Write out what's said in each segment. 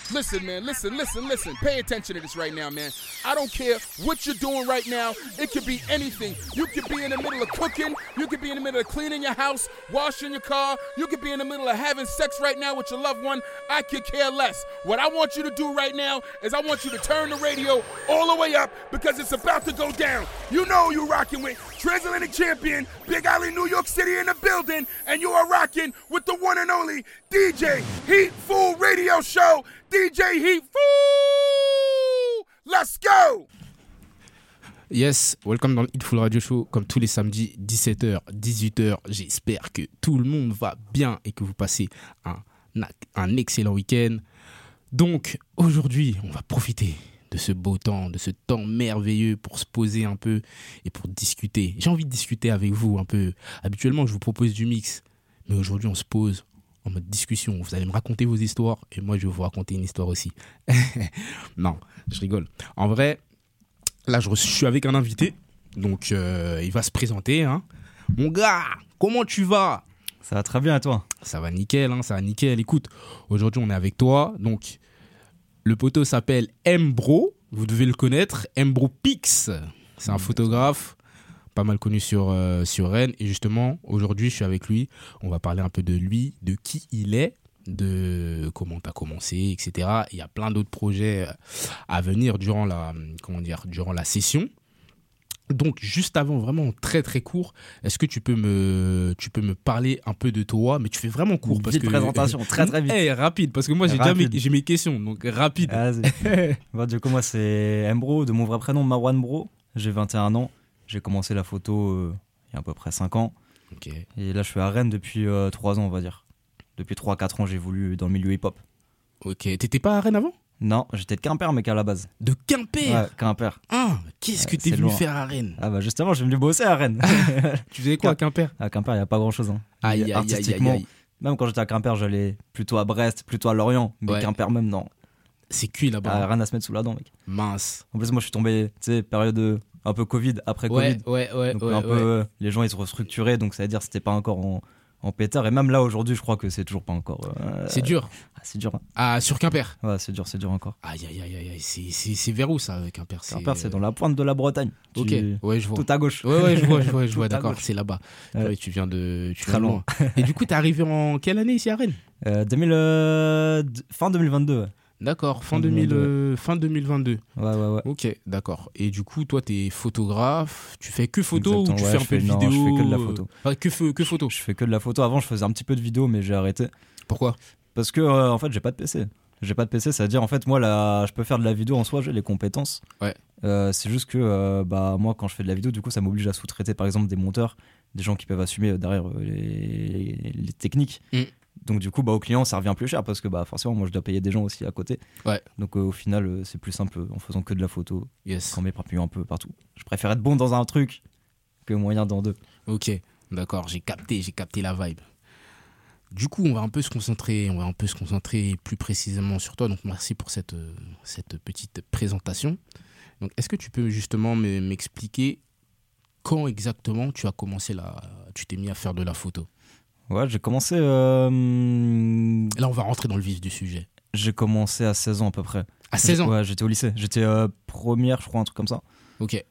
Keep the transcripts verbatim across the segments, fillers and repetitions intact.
Listen, man, listen, listen, listen. Pay attention to this right now, man. I don't care what you're doing right now. It could be anything. You could be in the middle of cooking. You could be in the middle of cleaning your house, washing your car. You could be in the middle of having sex right now with your loved one. I could care less. What I want you to do right now is I want you to turn the radio all the way up because it's about to go down. You know who you're rocking with. Transatlantic champion, Big Alley, New York City in the building. And you are rocking with the one and only D J Heat Fool Radio Show. D J Heat Fool! Let's go! Yes, welcome dans le Hitful Radio Show, comme tous les samedis, dix-sept heures, dix-huit heures. J'espère que tout le monde va bien et que vous passez un, un excellent week-end. Donc, aujourd'hui, on va profiter de ce beau temps, de ce temps merveilleux pour se poser un peu et pour discuter. J'ai envie de discuter avec vous un peu. Habituellement, je vous propose du mix, mais aujourd'hui, on se pose en mode discussion. Vous allez me raconter vos histoires et moi, je vais vous raconter une histoire aussi. Non, je rigole. En vrai, là, je suis avec un invité, donc euh, il va se présenter. Hein. Mon gars, comment tu vas ? Ça va très bien à toi ? Ça va nickel, hein, ça va nickel. Écoute, aujourd'hui, on est avec toi, donc le poteau s'appelle M-Bro, vous devez le connaître, M-Bro Pix. C'est un photographe pas mal connu sur, euh, sur Rennes. Et justement, aujourd'hui, je suis avec lui. On va parler un peu de lui, de qui il est, de comment tu as commencé, et cetera. Il y a plein d'autres projets à venir durant la, comment dire, durant la session. Donc, juste avant, vraiment très très court, est-ce que tu peux me, tu peux me parler un peu de toi, mais tu fais vraiment court vite parce que présentation, très très vite. Hey, rapide, parce que moi j'ai déjà mes, j'ai mes questions, donc rapide. Bon, du coup, moi c'est M-Bro, de mon vrai prénom Marwan Bro. J'ai vingt et un ans. J'ai commencé la photo euh, il y a à peu près cinq ans. Okay. Et là, je suis à Rennes depuis euh, trois ans, on va dire. Depuis trois à quatre ans, j'ai voulu dans le milieu hip-hop. Ok. T'étais pas à Rennes avant ? Non, j'étais de Quimper, mec, à la base. De Quimper ? Ouais, Quimper. Ah, qu'est-ce que ouais, t'es venu loin. faire à Rennes ? Ah bah justement, je suis venu bosser à Rennes. Tu faisais quoi à Quimper ? À Quimper, il n'y a pas grand-chose. Hein. Aïe, aïe, artistiquement, aïe, aïe, aïe. Même quand j'étais à Quimper, j'allais plutôt à Brest, plutôt à Lorient. Mais Ouais. Quimper même, non. C'est cuit là-bas. Ah, rien à se mettre sous la dent, mec. Mince. En plus, moi, je suis tombé, tu sais, période de, un peu Covid, après Ouais, Covid. ouais, ouais. Donc ouais, un ouais. peu, euh, les gens ils se restructuraient, donc ça veut dire que c'était pas encore en, en pétard. Et même là aujourd'hui, je crois que c'est toujours pas encore. Euh, C'est dur. Ah, c'est dur. Hein. Ah, sur Quimper. Ouais, c'est dur, c'est dur encore. Aïe, aïe, aïe, aïe. C'est, c'est, c'est vers où ça, Quimper ? C'est... Quimper, c'est dans la pointe de la Bretagne. Ok, Tu- ouais, je vois. Tout à gauche. Ouais, ouais, je vois, je vois, je Tout vois, à d'accord, gauche. c'est là-bas. Ouais. Ouais, tu viens de. Tu Très viens de loin. Et du coup, t'es arrivé en quelle année ici à Rennes ? Euh, deux mille, euh, d- fin deux mille vingt-deux. Ouais, D'accord, fin, Fin deux mille, deux mille vingt-deux. euh, fin deux mille vingt-deux. ouais, ouais. ouais. Ok, d'accord. Et du coup, toi, t'es photographe, tu fais que photo Exactement, ou tu ouais, fais un je peu fais- de non, vidéo je fais que de la euh, photo. Enfin, que, fe- que photo. Je fais que de la photo. Avant, je faisais un petit peu de vidéo, mais j'ai arrêté. Pourquoi ? Parce que, euh, en fait, j'ai pas de P C. J'ai pas de P C, ça veut dire, en fait, moi, là, je peux faire de la vidéo en soi, j'ai les compétences. Ouais. Euh, c'est juste que, euh, bah, moi, quand je fais de la vidéo, du coup, ça m'oblige à sous-traiter, par exemple, des monteurs, des gens qui peuvent assumer derrière euh, les, les techniques. Mm. Donc, du coup, bah, au client, ça revient plus cher parce que, bah, forcément, moi, je dois payer des gens aussi à côté. Ouais. Donc, euh, au final, euh, c'est plus simple en faisant que de la photo, Yes. qu'en m'éparpillant un peu partout. Je préfère être bon dans un truc que moyen dans deux. Ok, d'accord, j'ai capté, j'ai capté la vibe. Du coup, on va un peu se concentrer, on va un peu se concentrer plus précisément sur toi. Donc, merci pour cette, euh, cette petite présentation. Donc, est-ce que tu peux justement me- m'expliquer quand exactement tu as commencé la, tu t'es mis à faire de la photo ? Ouais, j'ai commencé. euh, Là, on va rentrer dans le vif du sujet. J'ai commencé à seize ans à peu près. À seize ans ? Ouais, j'étais au lycée. J'étais euh, première, je crois, un truc comme ça. Ok.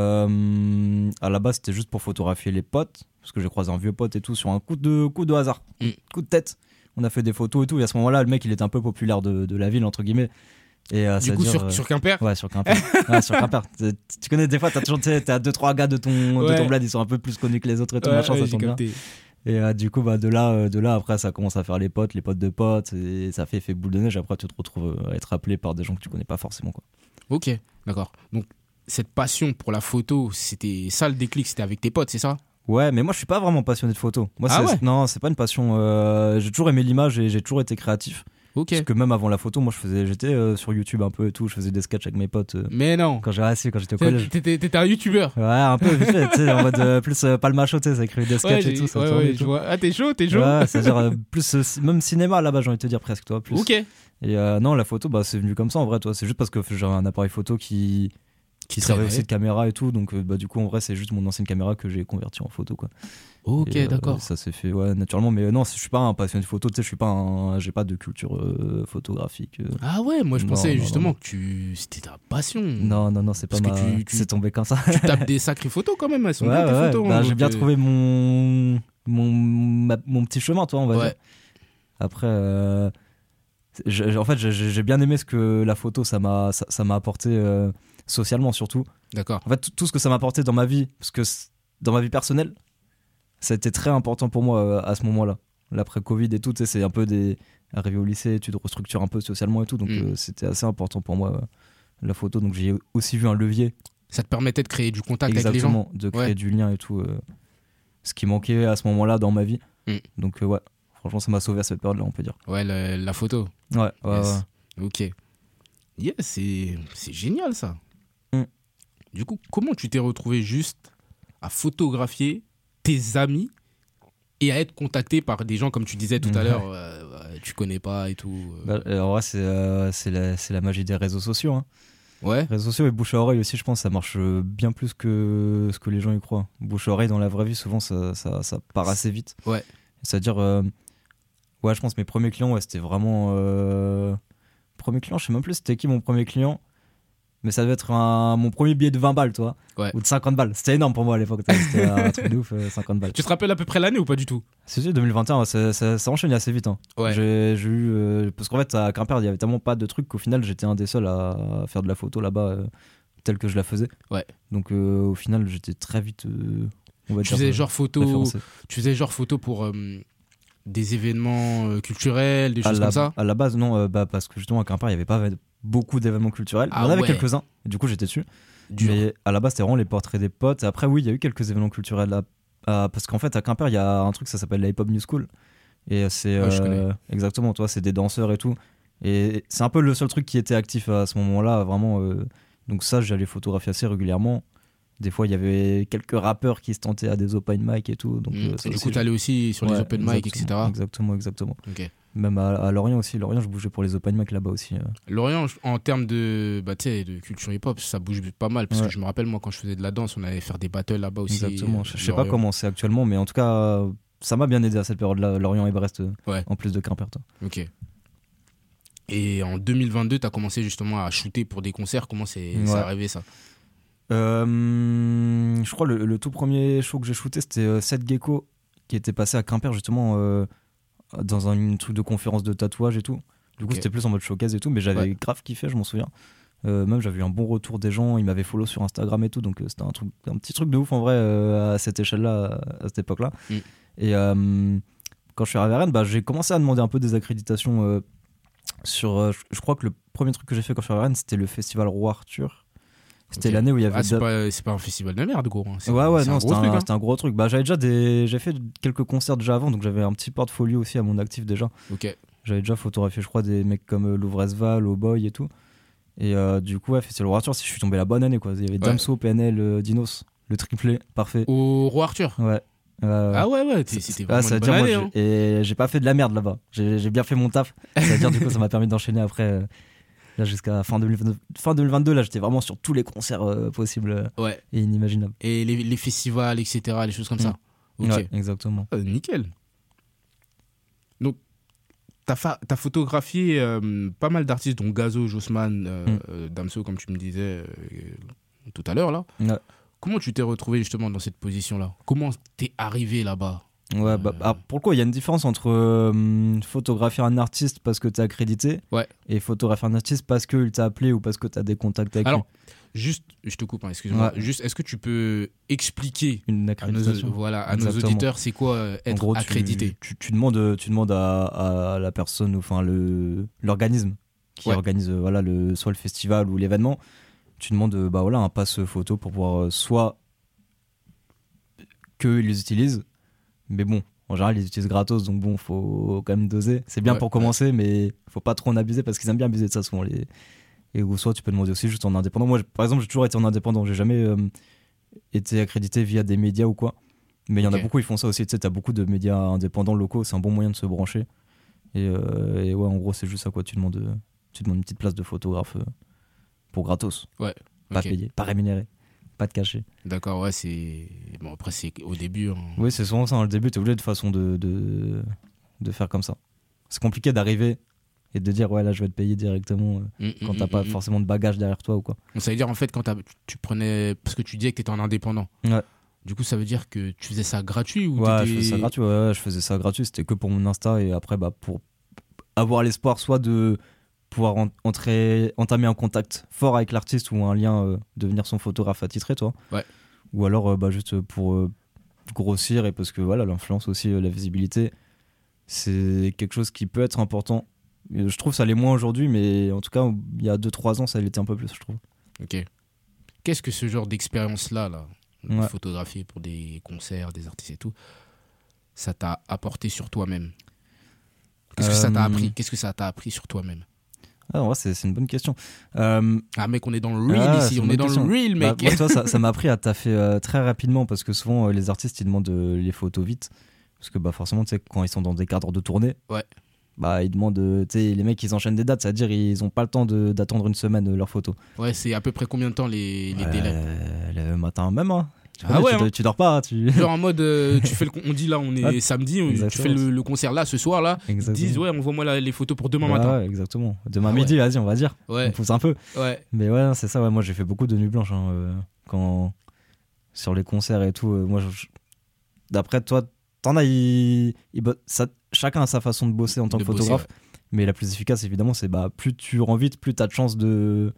Euh, à la base, c'était juste pour photographier les potes, parce que j'ai croisé un vieux pote et tout sur un coup de, coup de hasard, Mm. coup de tête. On a fait des photos et tout. Et à ce moment-là, le mec, il était un peu populaire de, de la ville, entre guillemets. Et, euh, Du ça veut coup, dire, sur, euh, sur Quimper ? Ouais, sur Quimper. ouais, sur Quimper. Tu, tu connais, des fois, t'as toujours, tu sais, t'as deux, trois gars de ton, de Ouais. ton bled, ils sont un peu plus connus que les autres et tout, Ouais, machin, ouais, ça j'ai tombe bien. capté. Et euh, du coup, bah, de, là, euh, de là, après, ça commence à faire les potes, les potes de potes, et ça fait effet boule de neige. Après, tu te retrouves à être appelé par des gens que tu connais pas forcément, quoi. Ok, d'accord. Donc, cette passion pour la photo, c'était ça le déclic, c'était avec tes potes, c'est ça ? Ouais, mais moi, je suis pas vraiment passionné de photo. Moi, Ah c'est, ouais non, c'est pas une passion. euh, j'ai toujours aimé l'image et j'ai toujours été créatif. Ok. Parce que même avant la photo, moi, je faisais, j'étais euh, sur YouTube un peu et tout. Je faisais des sketchs avec mes potes euh, Mais non. quand j'ai assis, quand j'étais au collège. T'étais, t'étais un youtubeur. Ouais, un peu vite fait, tu sais, en mode euh, plus euh, pas le macho, tu sais, ça écrivait des sketchs Ouais, et j'ai- tout. Ça ouais, tournait ouais, et je tout. vois. Ah, t'es chaud, t'es chaud. Ouais, c'est-à-dire euh, plus euh, même cinéma là-bas, j'ai envie de te dire presque, toi. Plus. Ok. Et euh, non, la photo, bah, c'est venu comme ça en vrai, toi. C'est juste parce que j'ai un appareil photo qui, qui servait aussi de caméra et tout. Donc, euh, bah, du coup, en vrai, c'est juste mon ancienne caméra que j'ai convertie en photo, quoi. Ok, Et, euh, d'accord. ça s'est fait, ouais, naturellement. Mais euh, non, je suis pas un passionné de photo. Tu sais, je suis pas un, j'ai pas de culture euh, photographique. euh. Ah ouais, moi je Non, pensais non, justement non. que tu c'était ta passion. Non, non, non, c'est pas Parce que ma. tu- tu- C'est tombé comme ça. Tu tapes des sacrées photos quand même, elles sont Ouais, bien tes ouais, photos. bah, hein, j'ai donc, bien euh, trouvé mon mon ma- mon petit chemin, toi, on va Ouais. dire. Après, euh, je- en fait, j'ai- j'ai bien aimé ce que la photo ça m'a ça, ça m'a apporté euh, socialement surtout. D'accord. En fait, tout, tout ce que ça m'a apporté dans ma vie, parce que c- dans ma vie personnelle, ça a été très important pour moi euh, à ce moment-là. L'après Covid et tout, tu sais, c'est un peu des arrivé au lycée, tu te restructures un peu socialement et tout, donc Mm. euh, c'était assez important pour moi euh, la photo. Donc j'ai aussi vu un levier. Ça te permettait de créer du contact avec les gens. Exactement, de créer Ouais. du lien et tout. euh, ce qui manquait à ce moment-là dans ma vie. Mm. Donc, euh, ouais, franchement, ça m'a sauvé à cette période-là, on peut dire. Ouais, la, la photo. Ouais, ouais, Yes. ouais. Ok. Yeah, c'est c'est génial ça. Mm. Du coup, comment tu t'es retrouvé juste à photographier tes amis et à être contacté par des gens, comme tu disais tout à Ouais. l'heure, euh, ouais, tu connais pas et tout. euh. Bah, euh, en vrai, c'est euh, c'est la, c'est la magie des réseaux sociaux. Hein. Ouais. Réseaux sociaux et bouche à oreille aussi, je pense, ça marche euh, bien plus que ce que les gens y croient. Bouche à oreille, dans la vraie vie, souvent, ça, ça, ça part assez vite. Ouais. C'est-à-dire, euh, ouais, je pense mes premiers clients, ouais, c'était vraiment. Euh... Premier client, je sais même plus c'était qui mon premier client. Mais ça devait être un, mon premier billet de vingt balles, toi. Ouais. Ou de cinquante balles. C'était énorme pour moi à l'époque. C'était un truc de ouf, euh, cinquante balles. Tu te rappelles à peu près l'année ou pas du tout? C'est sûr, deux mille vingt et un, ça, ça, ça enchaîne assez vite. Hein. Ouais. J'ai, j'ai eu. euh, parce qu'en fait, à Quimper, il y avait tellement pas de trucs qu'au final, j'étais un des seuls à faire de la photo là-bas, euh, telle que je la faisais. Ouais. Donc, euh, au final, j'étais très vite. euh, on va Tu dire, faisais euh, genre photo, référencé. tu faisais genre photo pour euh, des événements euh, culturels, des À choses la, comme ça. à la base, non, euh, bah, parce que justement, à Quimper, il n'y avait pas beaucoup d'événements culturels. Ah il y en avait ouais. quelques-uns, et du coup, j'étais dessus. Dur. Mais à la base, c'était vraiment les portraits des potes. Et après, oui, il y a eu quelques événements culturels là. Euh, parce qu'en fait, à Quimper, il y a un truc, ça s'appelle la Hip Hop New School. Et c'est. Ouais, je euh, connais. exactement, toi, c'est des danseurs et tout. Et c'est un peu le seul truc qui était actif à ce moment-là, vraiment. euh, donc, ça, j'allais photographier assez régulièrement. Des fois, il y avait quelques rappeurs qui se tentaient à des open mic et tout. Donc, Mm. euh, ça Et du aussi, coup, t'allais aussi sur les ouais, open mic, exactement, et cetera. Exactement, exactement. Ok. Même à, à Lorient aussi. Lorient, je bougeais pour les open mic là-bas aussi. euh. Lorient, je- en termes de, bah, tu sais, de culture hip-hop, ça bouge pas mal. Parce Ouais. que je me rappelle, moi, quand je faisais de la danse, on allait faire des battles là-bas aussi. Exactement. euh, Je je sais pas Lorient. comment c'est actuellement, mais en tout cas, ça m'a bien aidé à cette période-là, Lorient et Brest, euh, Ouais. en plus de Quimper. toi. Ok. Et en deux mille vingt-deux, t'as commencé justement à shooter pour des concerts. Comment c'est Ouais. c'est arrivé ça? Euh, je crois le, le tout premier show que j'ai shooté, c'était euh, Seth Gecko, qui était passé à Quimper justement euh, dans un une truc de conférence de tatouage et tout. Du coup, Ok. c'était plus en mode showcase et tout, mais j'avais Ouais. grave kiffé, je m'en souviens. Euh, même j'avais eu un bon retour des gens, ils m'avaient follow sur Instagram et tout, donc euh, c'était un, truc, un petit truc de ouf en vrai euh, à cette échelle-là, à cette époque-là. Mm. Et euh, quand je suis arrivé à Rennes, bah, j'ai commencé à demander un peu des accréditations euh, sur. euh, je, je crois que le premier truc que j'ai fait quand je suis arrivé à Rennes, c'était le festival Roi Arthur. C'était Ok. l'année où il y avait. Ah, c'est Dab- pas, c'est pas un festival de merde, gros. hein. C'est- Ouais, ouais, c'est non, un c'était gros un, truc. hein. c'était un gros truc. Bah, j'avais déjà des. J'ai fait quelques concerts déjà avant, donc j'avais un petit portfolio aussi à mon actif déjà. Ok. J'avais déjà photographié, je crois, des mecs comme euh, Louvresval, Oh Boy et tout. Et euh, du coup, ouais, Festival Roi Arthur, si je suis tombé la bonne année, quoi. Il y avait Damso, P N L, euh, Dinos, le triplé, parfait. Au Roi Arthur. Ouais. Ouais, ouais. Ah ouais, ouais, t'es- C'est- c'était ah, vraiment ça une veut bonne dire, moi, année. j'ai- hein. Et j'ai pas fait de la merde là-bas. J'ai j'ai bien fait mon taf. C'est-à-dire, du coup, ça m'a permis d'enchaîner après. euh, Là, jusqu'à fin deux mille vingt-deux, fin deux mille vingt-deux, là, j'étais vraiment sur tous les concerts euh, possibles euh, Ouais. et inimaginables. Et les, les festivals, et cetera, les choses comme Mm. ça. Ok. Ouais, exactement. Euh, nickel. Donc, t'as, fa- t'as photographié euh, pas mal d'artistes, dont Gazo, Jossman, euh, Mm. euh, Damso, comme tu me disais euh, tout à l'heure là. Ouais. Comment tu t'es retrouvé justement dans cette position-là? Comment t'es arrivé là-bas? Ouais, bah, ah, pour le coup, il y a une différence entre euh, photographier un artiste parce que t'es accrédité Ouais. et photographier un artiste parce qu'il t'a appelé ou parce que t'as des contacts avec Alors, juste, je te coupe, hein, excuse-moi. Ouais. Juste, est-ce que tu peux expliquer lui. Une à nos, accréditation. voilà, à nos Exactement. auditeurs c'est quoi euh, En être gros, tu- accrédité? Tu, tu demandes, tu demandes à, à la personne, enfin le, l'organisme qui Ouais. organise euh, voilà, le, soit le festival ou l'événement, tu demandes euh, bah, voilà, un pass photo pour pouvoir euh, soit qu'ils les utilisent, mais bon, en général, ils les utilisent gratos, donc bon, faut quand même doser. C'est bien Ouais, pour commencer, mais faut pas trop en abuser parce qu'ils aiment bien abuser de ça souvent. Les... Et ou soit tu peux demander aussi juste en indépendant. Moi, j'ai- par exemple, j'ai toujours été en indépendant, j'ai jamais euh, été accrédité via des médias ou quoi. Mais il y en a Ok. beaucoup, ils font ça aussi. Tu sais, t'as beaucoup de médias indépendants locaux, c'est un bon moyen de se brancher. Et, euh, et ouais, en gros, c'est juste ça quoi. Tu demandes, euh, tu demandes une petite place de photographe euh, pour gratos. pas Ok. payé, pas rémunéré, pas de cachet. D'accord, ouais, c'est. Bon, après, c'est au début. hein. Oui, c'est souvent ça. Au début, t'es obligé de façon de, de, de faire comme ça. C'est compliqué d'arriver et de dire, ouais, là, je vais te payer directement euh, Mm, quand mm, t'as mm, pas mm. forcément de bagage derrière toi ou quoi. Donc, ça veut dire, en fait, quand t'as- tu prenais. Parce que tu disais que t'étais en indépendant. Ouais. Du coup, ça veut dire que tu faisais ça gratuit ou Ouais, t'étais- je faisais ça gratuit. Ouais, ouais, je faisais ça gratuit. C'était que pour mon Insta et après, bah, pour avoir l'espoir soit de pouvoir en- entrer, entamer un contact fort avec l'artiste ou un lien, euh, devenir son photographe attitré, toi. Ouais. Ou alors, euh, bah, juste pour euh, grossir et parce que voilà, l'influence aussi, euh, la visibilité, c'est quelque chose qui peut être important. Et je trouve que ça l'est moins aujourd'hui, mais en tout cas, il y a deux trois ans, ça l'était un peu plus, je trouve. Ok. Qu'est-ce que ce genre d'expérience-là, là, de Ouais. photographier pour des concerts, des artistes et tout, ça t'a apporté sur toi-même? Qu'est-ce que ça t'a Euh, appris? Qu'est-ce que ça t'a appris sur toi-même? Ah, en vrai, c'est c'est une bonne question. Euh, Ah, mec, on est dans le real Ah, ici, c'est on une est bonne dans question. le real, Bah, mec. moi, tu vois, ça ça m'a appris à taffer euh, très rapidement parce que souvent euh, les artistes ils demandent euh, les photos vite parce que bah forcément tu sais quand ils sont dans des cadres de tournée, Ouais. bah ils demandent euh, tu sais les mecs ils enchaînent des dates, c'est-à-dire ils ont pas le temps de- d'attendre une semaine euh, leurs photos. Ouais, c'est à peu près combien de temps les, les Euh, délais? le matin même hein. Tu, Ah connais, ouais, tu, hein. tu dors pas, tu Genre en mode, euh, tu fais le, con- on dit là, on est Ouais, samedi, on- tu exactement. fais le, le concert là, ce soir là, ils te Exactement. disent, ouais, envoie-moi la- les photos pour demain Ouais, matin. ouais, exactement. Demain Ah midi, vas-y, on va dire. On Ouais, pousse un peu. ouais. Mais ouais, c'est ça, ouais, moi j'ai fait beaucoup de nuits blanches hein, euh, quand sur les concerts et tout. euh, moi, je- je- d'après toi, t'en as, ils- ils bo- ça, chacun a sa façon de bosser en tant De que bosser, photographe. Mais la plus efficace, évidemment, c'est bah plus tu rends vite, plus t'as de chances de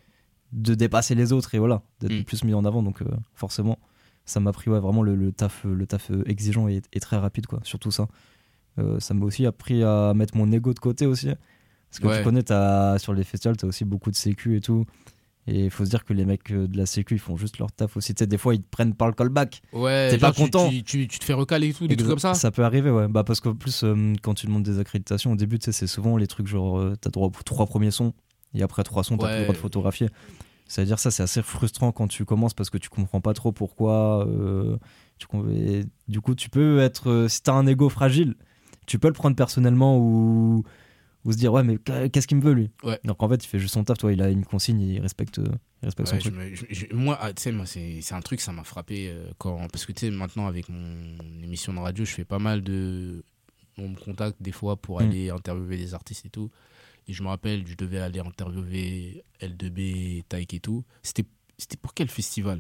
de dépasser les autres et voilà, d'être Mm. plus mis en avant. Donc euh, forcément, ça m'a pris ouais, vraiment le, le taf, le taf euh, exigeant et, et très rapide quoi. Surtout ça. Euh, ça m'a aussi appris à mettre mon ego de côté aussi. Parce que Ouais. tu connais, t'as, sur les festivals, tu as aussi beaucoup de sécu et tout. Et il faut se dire que les mecs euh, de la sécu, ils font juste leur taf aussi. Tu sais, des fois, ils te prennent par le callback. Ouais, T'es genre, pas tu- content. Tu, tu- tu te fais recaler et tout, des trucs comme ça. Ça peut arriver, ouais. Bah, parce qu'en plus, euh, quand tu demandes des accréditations, au début, tu sais, c'est souvent les trucs genre, euh, t'as droit aux trois premiers sons. Et après trois sons, t'as Ouais. plus le droit de photographier. C'est-à-dire, ça, c'est assez frustrant quand tu commences parce que tu comprends pas trop pourquoi. euh, tu, com- et du coup, tu peux être. euh, si t'as un ego fragile, tu peux le prendre personnellement ou, ou se dire, ouais, mais qu'est-ce qu'il me veut, lui? Ouais. Donc en fait, il fait juste son taf, toi, il a une consigne, il respecte, euh, il respecte Ouais, son je truc. me- je- je- moi, ah, tu sais, moi, c'est c'est un truc, ça m'a frappé euh, quand. Parce que tu sais, maintenant, avec mon émission de radio, je fais pas mal de. On me contacte des fois pour Mm. aller interviewer des artistes et tout. Et je me rappelle, je devais aller interviewer L deux B, Taïk et tout. C'était c'était pour quel festival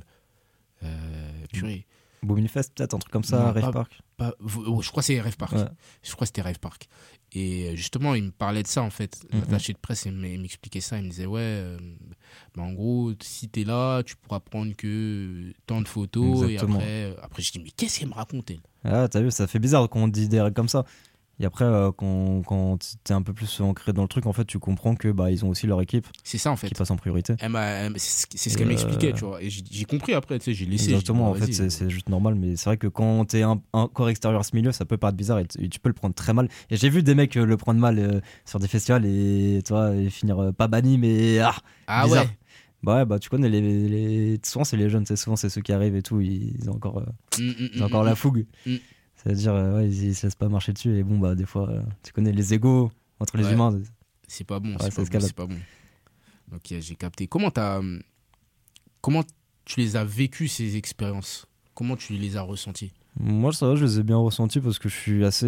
euh, Purée. Boomingfest, peut-être, un truc comme ça, Non, Rave pas- Park. Pas- oh, je crois que c'est Rêve Park. Ouais. Je crois que c'était Rêve Park. Et euh, justement, il me parlait de ça en fait. Mhm. L'attaché de presse, il m- il m'expliquait ça. Il me disait, ouais, euh, bah, en gros, si t'es là, tu pourras prendre que tant de photos. Exactement. Et après, euh, après, je dis, mais qu'est-ce qu'elle me raconte, elle? Ah, t'as vu, ça fait bizarre quand on dit des règles comme ça. Et après, euh, quand, quand t'es un peu plus ancré dans le truc, en fait, tu comprends que bah, ils ont aussi leur équipe C'est ça en fait. qui passe en priorité. Elle m'a- elle- c'est ce c'est ce Et qu'elle euh, m'expliquait, tu vois. Et j'ai j'ai compris après, tu sais, j'ai laissé. Exactement, en j'ai dit, fait, bah, c'est vas-y. c'est juste normal. Mais c'est vrai que quand t'es un, un corps extérieur à ce milieu, ça peut paraître bizarre et, t- et tu peux le prendre très mal. Et j'ai vu des mecs euh, le prendre mal euh, sur des festivals et, toi, et finir euh, pas banni, mais ah, Ah bizarre. ouais. Bah ouais, bah tu connais, les, les... souvent c'est les jeunes, c'est souvent c'est ceux qui arrivent et tout, ils ont encore, euh, Mm, mm, ils ont mm, encore mm. la fougue. Mm. C'est-à-dire, euh, ouais, ils, ils se laissent pas marcher dessus et bon, bah des fois, euh, tu connais les égos entre les Ouais. humains. C'est pas bon, Ouais, c'est ça pas, bon, escalade. c'est pas bon. Ok, j'ai capté. Comment t'as, hum, comment tu les as vécues ces expériences? Comment tu les as ressenties? Moi, ça va, je les ai bien ressentis parce que je suis assez.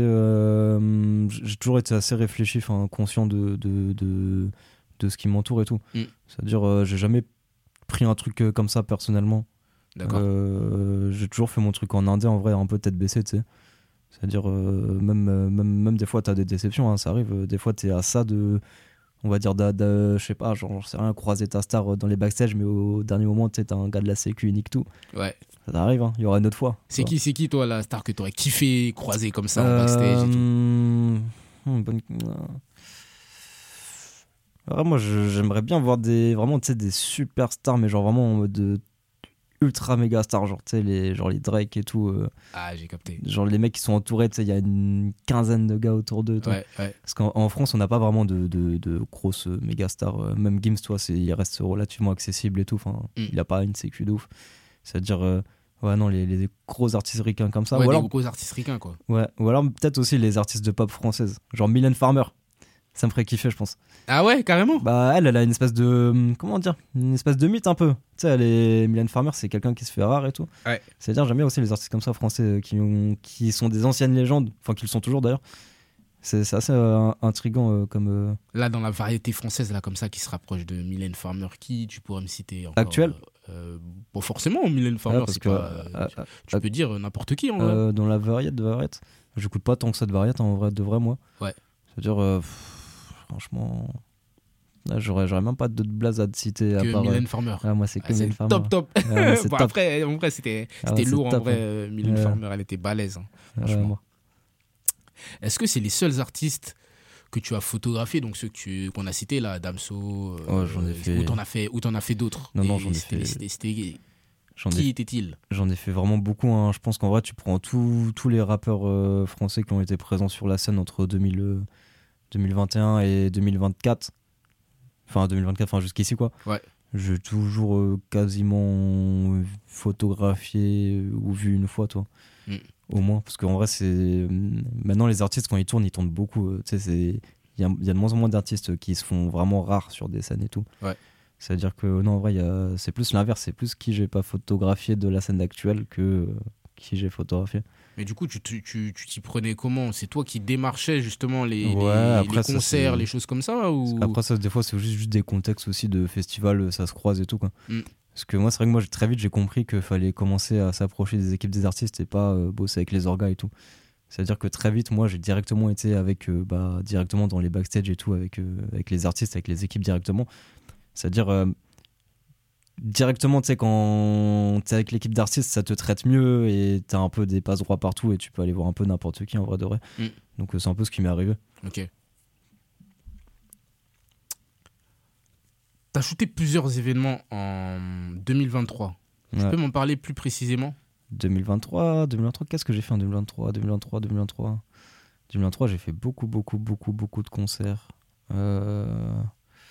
euh, j'ai toujours été assez réfléchi, enfin, conscient de, de, de, de ce qui m'entoure et tout. Mm. C'est-à-dire, euh, j'ai jamais pris un truc euh, comme ça personnellement. D'accord. Euh, j'ai toujours fait mon truc en indé, en vrai, un peu tête baissée, tu sais. C'est-à-dire, euh, même, euh, même, même des fois, t'as des déceptions, hein, ça arrive. Euh, Des fois, t'es à ça de. On va dire, d'a- d'a- je sais pas, genre, je sais rien, croiser ta star euh, dans les backstage, mais au dernier moment, tu sais, t'as un gars de la sécu, il nique tout. Ouais. Ça t'arrive, hein, il y aura une autre fois. C'est tu vois. qui, c'est qui toi la star que t'aurais kiffé croiser comme ça en backstage et tout? Euh, hmm, bonne- Alors, moi, je- j'aimerais bien voir des vraiment, tu sais, des superstars, mais genre vraiment en mode de ultra méga stars, genre tu sais les genre les Drake et tout, euh, Ah, j'ai capté. genre les mecs qui sont entourés, tu sais, il y a une quinzaine de gars autour d'eux. toi. Ouais, ouais. Parce qu'en en France, on n'a pas vraiment de, de, de grosses euh, méga stars. Euh, Même Gims, toi, c'est, il reste relativement accessible et tout. Enfin, Mm. il a pas une sécu de ouf. C'est-à-dire, euh, ouais, non, les, les gros artistes ricains comme ça. Ouais, ou des alors, gros artistes ricains, quoi. ouais, ou alors peut-être aussi les artistes de pop françaises, genre Mylène Farmer. Ça me ferait kiffer, je pense. Ah ouais, carrément. Bah, elle, elle a une espèce de. Comment dire Une espèce de mythe un peu. Tu sais, elle est. Mylène Farmer, c'est quelqu'un qui se fait rare et tout. Ouais. C'est-à-dire, j'aime bien aussi les artistes comme ça français euh, qui, ont... qui sont des anciennes légendes, enfin, qui le sont toujours d'ailleurs. C'est, c'est assez euh, intriguant euh, comme. Euh... Là, dans la variété française, là, comme ça, qui se rapproche de Mylène Farmer, qui tu pourrais me citer encore, Actuelle euh, Pas forcément, Mylène Farmer, Ouais, parce c'est que, pas. euh, tu euh, tu euh, peux dire n'importe qui en vrai. euh, dans la variété de variété, j'écoute pas tant que ça de variété en vrai, de vrai, moi. Ouais. C'est-à-dire, euh, pff, franchement. Là, j'aurais, j'aurais même pas de blase à te citer. À Que part, Mylène euh, Farmer. ah, moi, c'est que Ah, c'est Mylène Farmer. top, top. Ah, ouais, c'est Bon, top. après, en vrai, c'était, Ah, c'était ouais, c'est lourd en top, vrai. hein. euh, Mylène Ouais. Farmer, elle était balèze. Hein, Ouais, franchement. moi. Est-ce que c'est les seuls artistes que tu as photographiés, donc ceux que tu, qu'on a cités là, Damso, euh, Ouais, j'en ai fait- ou t'en as fait, ou t'en as fait d'autres? Non, non, Et j'en ai c'était- fait- c'était- c'était- J'en Qui ai, était-il? j'en ai fait vraiment beaucoup. Hein. Je pense qu'en vrai, tu prends tous tous les rappeurs euh, français qui ont été présents sur la scène entre deux mille, euh, deux mille vingt et un et deux mille vingt-quatre. Enfin, deux mille vingt-quatre, enfin jusqu'ici quoi. Ouais. J'ai toujours euh, quasiment photographié ou vu une fois, toi. Mm. Au moins. Parce qu'en vrai, c'est. Maintenant, les artistes, quand ils tournent, ils tournent beaucoup. euh, Tu sais, c'est. Il y a, il y a de moins en moins d'artistes qui se font vraiment rares sur des scènes et tout. Ouais. C'est-à-dire que, non, en vrai, il y a... c'est plus l'inverse. C'est plus qui j'ai pas photographié de la scène actuelle que euh, qui j'ai photographié. Mais du coup, tu, tu, tu, tu t'y prenais comment? C'est toi qui démarchais justement les, Ouais, les, après, les ça, concerts, c'est- les choses comme ça ou... Après, ça, des fois, c'est juste, juste des contextes aussi de festivals, ça se croise et tout, quoi. Mm. Parce que moi, c'est vrai que moi, j'ai- très vite, j'ai compris qu'il fallait commencer à s'approcher des équipes des artistes et pas euh, bosser avec les orgas et tout. C'est-à-dire que très vite, moi, j'ai directement été avec, euh, bah, directement dans les backstage et tout, avec, euh, avec les artistes, avec les équipes directement. C'est-à-dire, euh, directement, tu sais, quand t'es avec l'équipe d'artistes, ça te traite mieux et t'as un peu des passe droits partout et tu peux aller voir un peu n'importe qui en vrai de vrai. Mm. Donc, euh, c'est un peu ce qui m'est arrivé. Ok. T'as shooté plusieurs événements en deux mille vingt-trois. Tu Ouais. peux m'en parler plus précisément? deux mille vingt-trois, deux mille vingt-trois, qu'est-ce que j'ai fait en deux mille vingt-trois, deux mille vingt-trois, deux mille vingt-trois deux mille vingt-trois, j'ai fait beaucoup, beaucoup, beaucoup, beaucoup de concerts. Euh...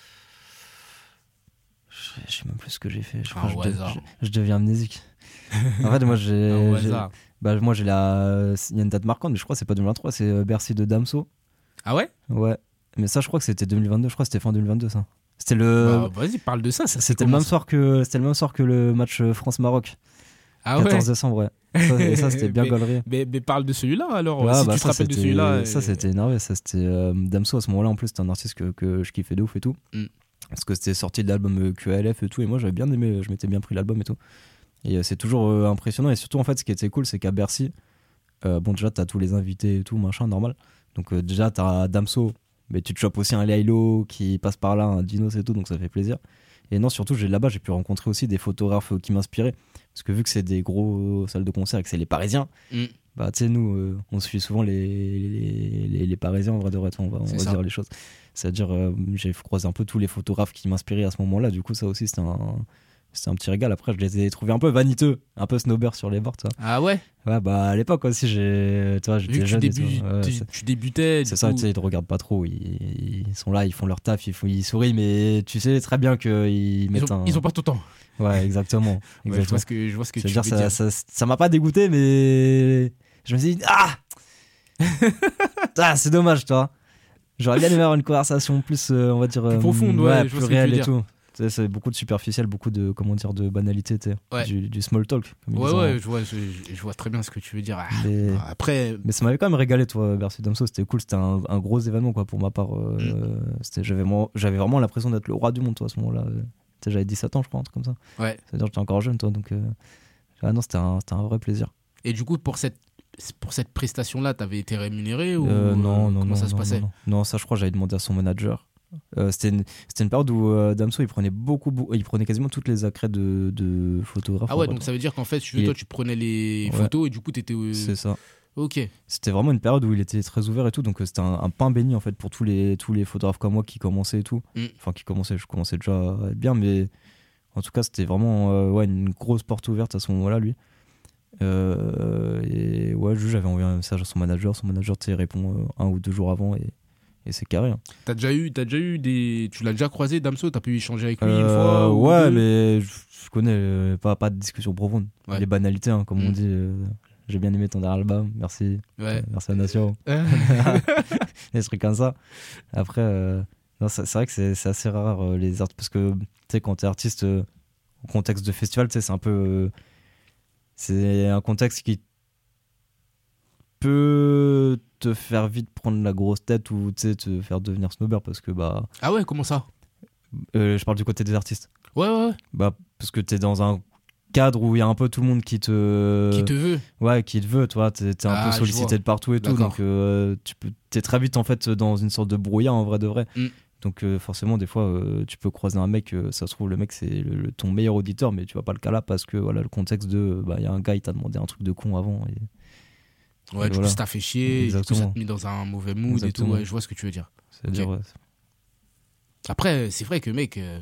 Je je sais même plus ce que j'ai fait. Je, Ah, crois que au je, dev- hasard. je- je deviens amnésique. En fait, moi, j'ai. Ah, au j'ai- hasard. bah, moi, j'ai la. Il y a une date marquante, mais je crois que c'est pas deux mille vingt-trois, c'est euh, Bercy de Damso. Ah ouais? Ouais. Mais ça, je crois que c'était deux mille vingt-deux. Je crois que c'était fin deux mille vingt-deux, ça. C'était le. Bah, vas-y, parle de ça. ça C'était le même soir que c'était le même soir que le match euh, France-Maroc. Ah ouais? quatorze décembre, ouais. Ça, et ça, c'était bien Mais- gaulerie. Mais, mais parle de celui-là alors. Ouais, si bah, tu te ça, rappelles de c'était- celui-là. ça euh, c'était énervé, ça c'était euh, Damso à ce moment-là en plus c'était un artiste que, que je kiffais de ouf et tout Mm. parce que c'était sorti de l'album euh, Q L F et tout et moi j'avais bien aimé, je m'étais bien pris l'album et tout et euh, c'est toujours euh, impressionnant et surtout en fait ce qui était cool c'est qu'à Bercy euh, bon déjà t'as tous les invités et tout machin normal donc euh, déjà t'as Damso mais tu te chopes aussi un Laylo qui passe par là, un Dinos et tout donc ça fait plaisir et non surtout j'ai, là-bas j'ai pu rencontrer aussi des photographes euh, qui m'inspiraient parce que vu que c'est des gros salles de concert et que c'est les Parisiens Mm. bah tu sais nous euh, on suit souvent les, les, les, les Parisiens en vrai de vrai on va, on C'est va ça. dire les choses c'est à dire euh, j'ai croisé un peu tous les photographes qui m'inspiraient à ce moment là du coup ça aussi c'était un, c'était un petit régal après je les ai trouvés un peu vaniteux un peu snobber sur les bords tu vois. Ah ouais? Ouais bah à l'époque aussi j'ai tu vois Vu j'étais que tu, jeune et débu- tout. Ouais, tu- c'est, tu débutais. c'est du ça coup- tu sais ils te regardent pas trop ils, ils sont là ils font leur taf ils, font, ils sourient mais tu sais très bien qu'ils Ils mettent ont, un ils ont pas tout le temps. ouais exactement, Ouais, je exactement. vois ce que, je vois ce que tu C'est-à-dire veux ça, dire. ça, ça m'a pas dégoûté, mais je me suis dit ah, ah c'est dommage, toi. J'aurais bien aimé avoir une conversation plus, euh, on va dire, euh, profonde, ouais, je vois plus ce que tu réelle veux et dire. tout. Tu sais, c'est beaucoup de superficiel, beaucoup de comment dire de banalité, tu sais, Ouais. du, du small talk. Comme ils Ouais, disent en- ouais, je vois, je, je vois très bien ce que tu veux dire. Ah, Mais, Après, mais ça m'avait quand même régalé, toi, Bercy Damso. C'était cool, c'était un, un gros événement, quoi, pour ma part. euh, Mm. c'était, j'avais, vraiment, j'avais vraiment l'impression d'être le roi du monde, toi, à ce moment-là. Tu sais, j'avais dix-sept ans, je crois, un truc comme ça. ouais. C'est-à-dire que j'étais encore jeune, toi, donc. euh, Ah non, c'était un, c'était un vrai plaisir. Et du coup, pour cette, pour cette prestation-là, t'avais été rémunéré ou Euh, non, non, comment non, ça se non, passait? non, non. Non, ça, je crois, j'avais demandé à son manager. Euh, c'était, une, c'était une période où euh, Damso, il prenait beaucoup, beaucoup, il prenait quasiment toutes les accrètes de, de photographe. Ah en ouais, vrai. donc ça veut dire qu'en fait, tu veux, Il toi, est- tu prenais les Ouais. photos et du coup, t'étais. euh, C'est ça. Ok. C'était vraiment une période où il était très ouvert et tout, donc euh, c'était un, un pain béni en fait pour tous les, tous les photographes comme moi qui commençaient et tout. Mm. Enfin, qui commençaient, je commençais déjà à être bien, mais en tout cas, c'était vraiment euh, ouais, une grosse porte ouverte à ce moment-là, lui. Euh, et ouais, juste, j'avais envoyé un message à son manager. Son manager, tu sais, répond euh, un ou deux jours avant et, et c'est carré. Hein. T'as déjà eu, t'as déjà eu des. Tu l'as déjà croisé, Damso? T'as pu échanger avec lui une Euh, fois ou ouais, deux mais je, je connais euh, pas, pas de discussion profonde. Ouais. Les banalités, hein, comme Mm. on dit, euh, j'ai bien aimé ton dernier album, merci. Ouais. Merci à Nation. Des trucs comme ça. Après, euh, non, c'est, c'est vrai que c'est, c'est assez rare euh, les artistes, parce que tu sais, quand t'es artiste euh, au contexte de festival, tu sais, c'est un peu. Euh, c'est un contexte qui peut te faire vite prendre la grosse tête ou tu sais, te faire devenir snobber parce que bah. Ah ouais, comment ça? Euh, je parle du côté des artistes. Ouais, ouais, ouais. Bah, parce que t'es dans un cadre où il y a un peu tout le monde qui te. Qui te veut? Ouais, qui te veut, toi. T'es, t'es un Ah, peu je sollicité vois. de partout et tout. D'accord. Donc, euh, tu peux, t'es très vite en fait dans une sorte de brouillard en vrai de vrai. Mm. Donc, euh, forcément, des fois, euh, tu peux croiser un mec, euh, ça se trouve, le mec, c'est le, le- ton meilleur auditeur, mais tu vois pas le cas là parce que voilà, le contexte de. Bah, il y a un gars, il t'a demandé un truc de con avant. Et, Ouais, et du voilà. coup, ça t'a fait chier, du coup, ça Exactement. te met dans un mauvais mood Exactement. et tout. Ouais, je vois ce que tu veux dire. C'est-à-dire, Ok. ouais, Après, c'est vrai que, mec, euh,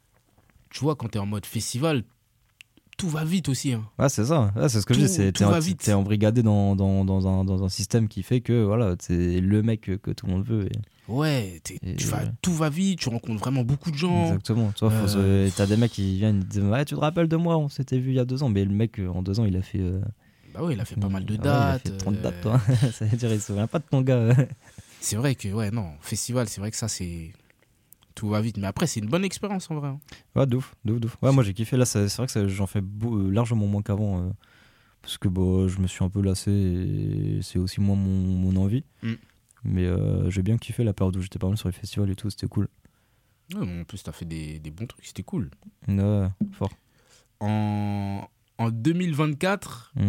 tu vois, quand t'es en mode festival, tout va vite aussi. Hein. ouais, c'est ça. Ouais, c'est ce que je Tout- dis. C'est, tout t'es, va en- vite. t'es embrigadé dans, dans, dans, un, dans un système qui fait que voilà, c'est le mec que, que tout le monde veut. Et... Ouais, t'es- Et tu vas, ouais. tout va vite, tu rencontres vraiment beaucoup de gens. Exactement. Toi, faut Euh, se- t'as des mecs qui viennent te dire ouais, tu te rappelles de moi, on s'était vu il y a deux ans. Mais le mec, euh, en deux ans, il a fait. euh, Bah ouais, il a fait pas mal de ouais, dates. il a fait trente euh, dates, toi. Ça veut dire, il se souvient pas de ton gars. C'est vrai que, ouais, non, festival, c'est vrai que ça, c'est. Tout va vite. Mais après, c'est une bonne expérience en vrai. hein. Ouais, de ouf, de ouf, de ouf. Ouais, moi j'ai kiffé. Là, c'est, c'est vrai que ça- j'en fais beau- euh, largement moins qu'avant. euh, parce que bon, je me suis un peu lassé et c'est aussi moins mon, mon envie. Mm. Mais euh, j'ai bien kiffé la période où j'étais pas mal sur les festivals et tout, c'était cool. Ouais, mais en plus, t'as fait des, des bons trucs, c'était cool. Ouais, fort. En, en deux mille vingt-quatre, Mm.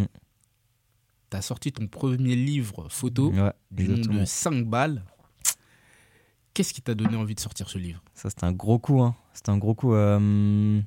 t'as sorti ton premier livre photo Ouais, du nom exactement. de cinq balles. Qu'est-ce qui t'a donné envie de sortir ce livre? Ça, c'était un gros coup. Hein. C'était un gros coup. euh,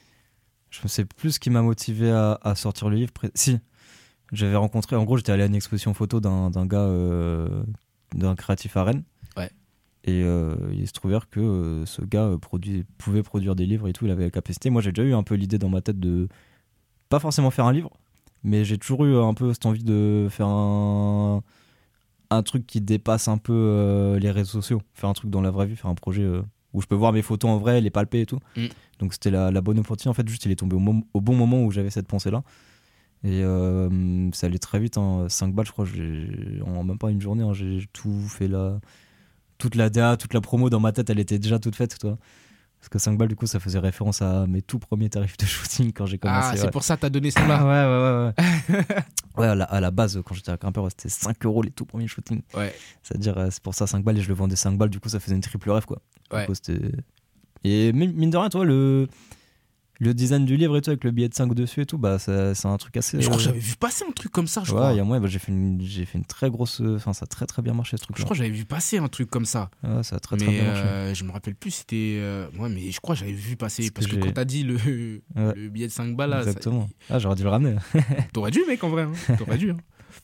Je ne sais plus ce qui m'a motivé à, à sortir le livre. Pré- Si, j'avais rencontré. En gros, j'étais allé à une exposition photo d'un, d'un gars, euh, d'un créatif à Rennes. Ouais. Et euh, il se trouvait que euh, ce gars euh, produit, pouvait produire des livres et tout. Il avait la capacité. Moi, j'ai déjà eu un peu l'idée dans ma tête de pas forcément faire un livre, mais j'ai toujours eu un peu cette envie de faire un, un truc qui dépasse un peu euh, les réseaux sociaux. Faire un truc dans la vraie vie, faire un projet euh, où je peux voir mes photos en vrai, les palper et tout. Mm. Donc c'était la, la bonne opportunité. En fait, juste il est tombé au, mom- au bon moment où j'avais cette pensée-là. Et euh, ça allait très vite. Hein. cinq balles, je crois, j'ai, en même pas une journée, hein, j'ai tout fait là. Toute la D A, toute la promo dans ma tête, elle était déjà toute faite, toi. Parce que cinq balles, du coup, ça faisait référence à mes tout premiers tarifs de shooting quand j'ai commencé. Ah, c'est ouais. pour ça que t'as donné ça Ah, là. ouais, ouais, ouais. Ouais, ouais à, la, à la base, quand j'étais à Quimper, c'était cinq euros les tout premiers shootings. Ouais. C'est-à-dire, euh, c'est pour ça cinq balles et je le vendais cinq balles, du coup, ça faisait une triple rêve, quoi. Du Ouais. coup, c'était... Et mine mine de rien, toi, le, le design du livre et tout, avec le billet de cinq dessus et tout, bah, ça- c'est un truc assez. Je crois que euh, j'avais vu passer un truc comme ça, je ouais, crois. il y a moyen, bah, j'ai, fait une, j'ai fait une très grosse. Enfin, ça a très très bien marché ce truc. Je crois que j'avais vu passer un truc comme ça. Ouais, ça a très très mais bien marché. euh, je me rappelle plus, c'était. euh, Ouais, mais je crois que j'avais vu passer. Ce Parce que que j'ai- quand t'as dit le, Ouais. le billet de cinq balles, là, ça- Exactement. Ah, j'aurais dû le ramener. t'aurais dû, mec, en vrai. Hein. T'aurais dû. Hein.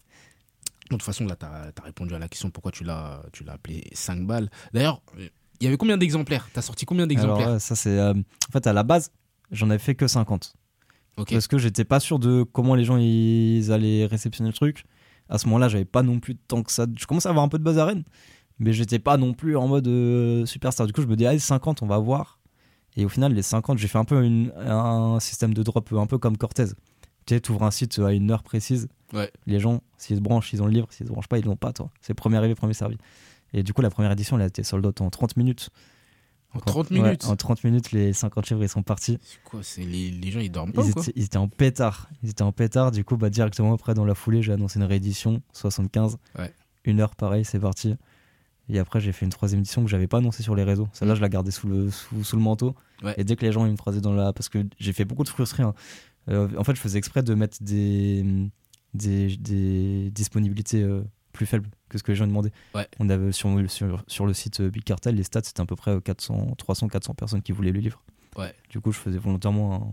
De toute façon, là, t'as as répondu à la question pourquoi tu l'as tu l'as appelé cinq balles. D'ailleurs, il y avait combien d'exemplaires? T'as sorti combien Alors, d'exemplaires? ouais, ça, c'est. euh, En fait, à la base, j'en avais fait que cinquante. Ok. Parce que j'étais pas sûr de comment les gens ils allaient réceptionner le truc. À ce moment-là, j'avais pas non plus tant que ça. Je commençais à avoir un peu de buzz à Rennes, mais j'étais pas non plus en mode euh, superstar. Du coup, je me dis, allez, cinquante, on va voir. Et au final, les cinquante, j'ai fait un peu une- un système de drop un peu comme Cortez. Tu sais, t'ouvres un site à une heure précise. Ouais. Les gens, s'ils se branchent, ils ont le livre. S'ils se branchent pas, ils l'ont pas, toi. C'est premier arrivé, premier servi. Et du coup, la première édition, elle a été sold out en trente minutes. En trente Ouais, minutes? en trente minutes, les cinquante livres, ils sont partis. C'est quoi? C'est les, les gens, ils dorment pas Ils ou quoi? étaient, ils étaient en pétard. Ils étaient en pétard. Du coup, bah, directement après, dans la foulée, j'ai annoncé une réédition, soixante-quinze. Ouais. Une heure, pareil, c'est parti. Et après, j'ai fait une troisième édition que j'avais pas annoncée sur les réseaux. Celle-là, je la gardais sous le, sous, sous le manteau. Ouais. Et dès que les gens ils me croisaient dans la. Parce que j'ai fait beaucoup de frustrer. hein. Euh, en fait, je faisais exprès de mettre des, des, des disponibilités euh, plus faibles que ce que les gens demandaient. Ouais. On avait sur, sur, sur le site euh, Big Cartel, les stats, c'était à peu près quatre cents, trois cents, quatre cents personnes qui voulaient le livre. Ouais. Du coup, je faisais volontairement un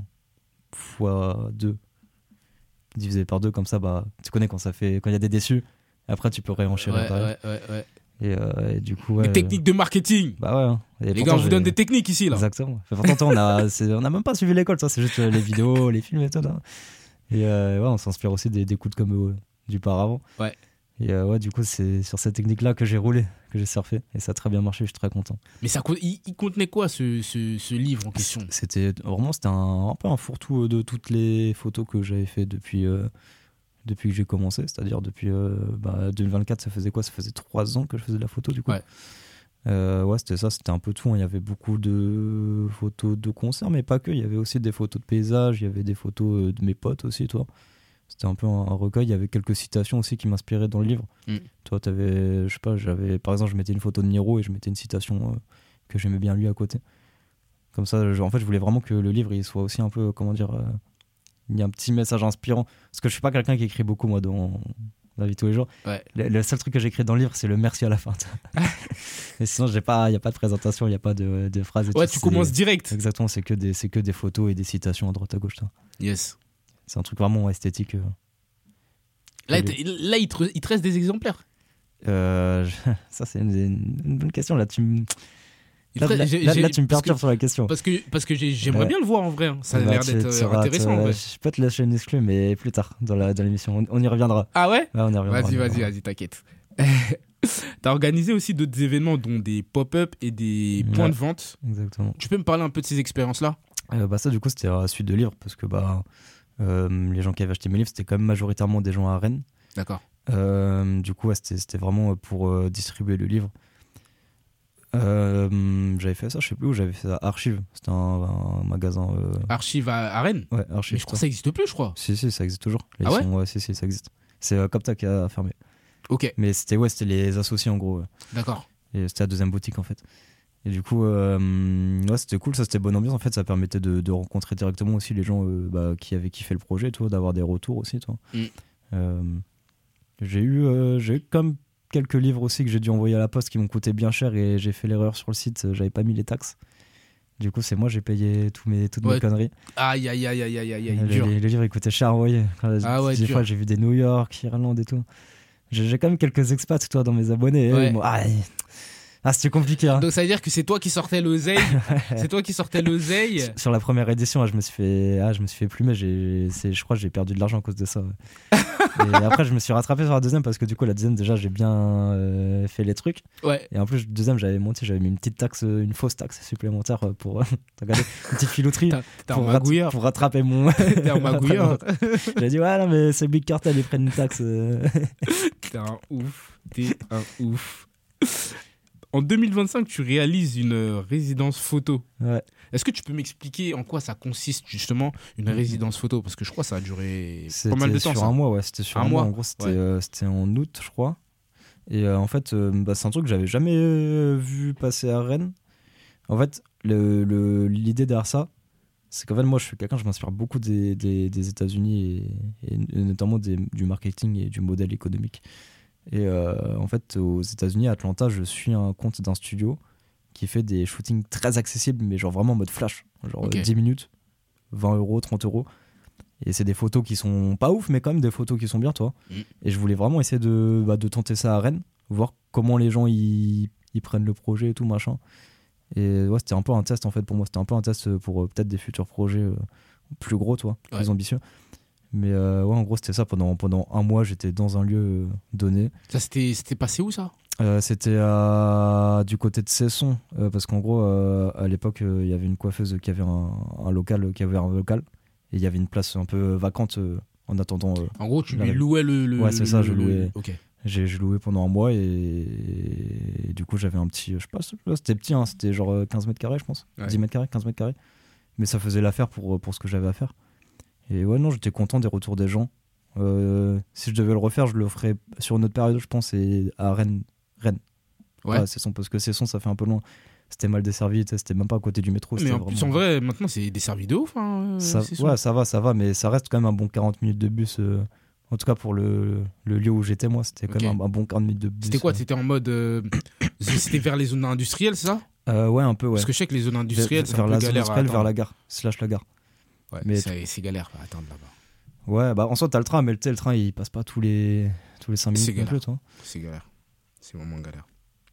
fois deux, divisé par deux, comme ça, bah, tu connais quand ça fait, quand il y a des déçus, après tu peux réenchérir Ouais, derrière. ouais, ouais, ouais. Et, euh, et du coup, ouais. Des techniques de marketing. Bah ouais. hein. Et Les pourtant, gars, on vous j'ai- donne des techniques ici, là. Exactement. Enfin, pourtant, toi, on a, c'est- on a même pas suivi l'école, ça, c'est juste euh, les vidéos, les films et tout. Là. Et euh, ouais, on s'inspire aussi des, des coups de comme euh, du paravent. Ouais. Et euh, ouais, du coup, c'est sur cette technique-là que j'ai roulé, que j'ai surfé. Et ça a très bien marché, je suis très content. Mais ça, co- il, il contenait quoi, ce, ce, ce livre en question? C'était vraiment, c'était un, un peu un fourre-tout de toutes les photos que j'avais fait depuis, euh, depuis que j'ai commencé, c'est-à-dire depuis euh, bah, deux mille vingt-quatre, ça faisait quoi? Ça faisait trois ans que je faisais de la photo du coup. Ouais. Euh, ouais, c'était ça, c'était un peu tout. Il y avait beaucoup de photos de concerts, mais pas que. Il y avait aussi des photos de paysages, il y avait des photos de mes potes aussi, toi. C'était un peu un, un recueil. Il y avait quelques citations aussi qui m'inspiraient dans le livre. Mm. Toi, t'avais, je sais pas, j'avais, par exemple, je mettais une photo de Niro et je mettais une citation euh, que j'aimais bien lui à côté. Comme ça, je, en fait, je voulais vraiment que le livre il soit aussi un peu, comment dire, euh, il y a un petit message inspirant. Parce que je suis pas quelqu'un qui écrit beaucoup, moi, dans la vie de tous les jours. Ouais. Le, le seul truc que j'écris dans le livre, c'est le merci à la fin. Et sinon, j'ai pas, il y a pas de présentation, il y a pas de, de phrases. Et ouais, tout, tu c'est, commences direct. Exactement, c'est que des, c'est que des photos et des citations à droite à gauche. Toi. Yes. C'est un truc vraiment esthétique. Euh, là, là, il te, il te reste des exemplaires. Euh, je, ça, c'est une, une bonne question. Là, tu me. Là, Très, là, j'ai, là, j'ai, là, tu me perturbes que, sur la question. Parce que, parce que j'ai, j'aimerais ouais. bien le voir en vrai. Hein. Ça a bah, l'air tu, d'être tu auras, intéressant. te, en vrai. Je peux te lâcher une exclue, mais plus tard dans, la, dans l'émission. On, on y reviendra. Ah ouais, ouais on y reviendra. Vas-y, vas-y, vas-y, t'inquiète. T'as organisé aussi d'autres événements, dont des pop-up et des ouais, points de vente. Exactement. Tu peux me parler un peu de ces expériences-là? euh, bah, Ça, du coup, c'était à la suite de livres. Parce que bah, euh, les gens qui avaient acheté mes livres, c'était quand même majoritairement des gens à Rennes. D'accord. Euh, du coup, ouais, c'était, c'était vraiment pour euh, distribuer le livre. Euh, j'avais fait ça, je sais plus où, j'avais fait ça à Archive. C'était un, un magasin. Euh... Archive à, à Rennes? Ouais, Archive. Mais je crois que ça n'existe plus, je crois. Si, si, ça existe toujours. Ah ouais, sont, ouais si, si, ça existe. C'est euh, Copta qui a fermé. Ok. Mais c'était, ouais, c'était les associés en gros. Ouais. D'accord. Et c'était la deuxième boutique en fait. Et du coup, euh, ouais, c'était cool, ça c'était bonne ambiance en fait. Ça permettait de, de rencontrer directement aussi les gens euh, bah, qui avaient kiffé le projet, toi, d'avoir des retours aussi. Toi. Mm. Euh, j'ai, eu, euh, j'ai eu comme quelques livres aussi que j'ai dû envoyer à la poste qui m'ont coûté bien cher et j'ai fait l'erreur sur le site, j'avais pas mis les taxes. Du coup, c'est moi, j'ai payé tous mes, toutes ouais. mes conneries. Aïe, aïe, aïe, aïe, aïe, aïe, aïe. Les, les, les livres, ils coûtaient cher à envoyer. Ah ouais, des dur. fois, j'ai vu des New York, Irlande et tout. J'ai, j'ai quand même quelques expats, toi, dans mes abonnés. Ouais. Et moi, ah, ah, c'était compliqué. Hein. Donc, ça veut dire que c'est toi qui sortais l'oseille. C'est toi qui sortais l'oseille. Sur la première édition, ah, je me suis fait, ah, je me suis fait plumer. J'ai, c'est, je crois que j'ai perdu de l'argent à cause de ça. Ouais. Et après, je me suis rattrapé sur la deuxième parce que du coup, la deuxième, déjà, j'ai bien euh, fait les trucs. Ouais. Et en plus, deuxième, j'avais monté, j'avais mis une petite taxe, une fausse taxe supplémentaire pour regarder une petite filouterie t'as, t'as pour, rat- pour rattraper mon. T'es un magouilleur. J'ai dit, ouais, non, mais c'est Big Cartel, ils prennent une taxe. T'es un ouf. T'es un ouf. En deux mille vingt-cinq, tu réalises une résidence photo. Ouais. Est-ce que tu peux m'expliquer en quoi ça consiste justement une résidence photo? Parce que je crois que ça a duré c'était pas mal de temps. Sur ça. un mois, ouais. C'était sur un, un mois. mois. En gros, c'était, ouais. euh, c'était en août, je crois. Et euh, en fait, euh, bah, c'est un truc que j'avais jamais euh, vu passer à Rennes. En fait, le, le, l'idée derrière ça, c'est qu'en fait, moi, je suis quelqu'un, je m'inspire beaucoup des, des, des États-Unis et, et notamment des, du marketing et du modèle économique. Et euh, en fait, aux États-Unis, à Atlanta, je suis un compte d'un studio qui fait des shootings très accessibles, mais genre vraiment en mode flash. Genre okay. dix minutes, vingt euros, trente euros. Et c'est des photos qui sont pas ouf, mais quand même des photos qui sont bien, toi. Mm. Et je voulais vraiment essayer de, bah, de tenter ça à Rennes, voir comment les gens y, y prennent le projet et tout, machin. Et ouais, c'était un peu un test en fait pour moi. C'était un peu un test pour euh, peut-être des futurs projets euh, plus gros, toi, ouais. plus ambitieux. Mais euh, ouais, en gros, c'était ça. Pendant, pendant un mois, j'étais dans un lieu euh, donné. Ça, c'était, c'était passé où, ça euh, C'était à, du côté de Cesson. Euh, parce qu'en gros, euh, à l'époque, il euh, y avait une coiffeuse qui avait un, un local, qui avait un local. Et il y avait une place un peu vacante euh, en attendant. Euh, en gros, tu lui louais le, le. Ouais, c'est ça, je louais. Le... Ok. J'ai, j'ai loué pendant un mois et... et du coup, j'avais un petit. Je sais pas, c'était petit, hein, c'était genre quinze mètres carrés, je pense. Ouais. dix mètres carrés, quinze mètres carrés. Mais ça faisait l'affaire pour, pour ce que j'avais à faire. Et ouais, non, j'étais content des retours des gens. Euh, si je devais le refaire, je le ferais sur une autre période, je pense, et à Rennes. Rennes. Ouais. Ah, Cesson, parce que Cesson, ça fait un peu loin. C'était mal desservi, c'était même pas à côté du métro. Mais en vraiment... plus, en vrai, maintenant, c'est desservi de ouf. Hein, ça, ouais, ça va, ça va, mais ça reste quand même un bon quarante minutes de bus. Euh, en tout cas, pour le, le lieu où j'étais, moi, c'était quand okay. même un, un bon quarante minutes de bus. C'était quoi euh... C'était en mode. Euh, c'était vers les zones industrielles, c'est ça euh, Ouais, un peu, ouais. Parce que je sais que les zones industrielles, vers, c'est un vers peu la galère. Zone vers la gare, slash la gare. Ouais, mais c'est, c'est galère à attendre là-bas. Ouais, bah en soi, t'as le train, mais le, le train, il passe pas tous les, tous les cinq minutes. C'est galère. Plus, toi. C'est galère. C'est vraiment galère.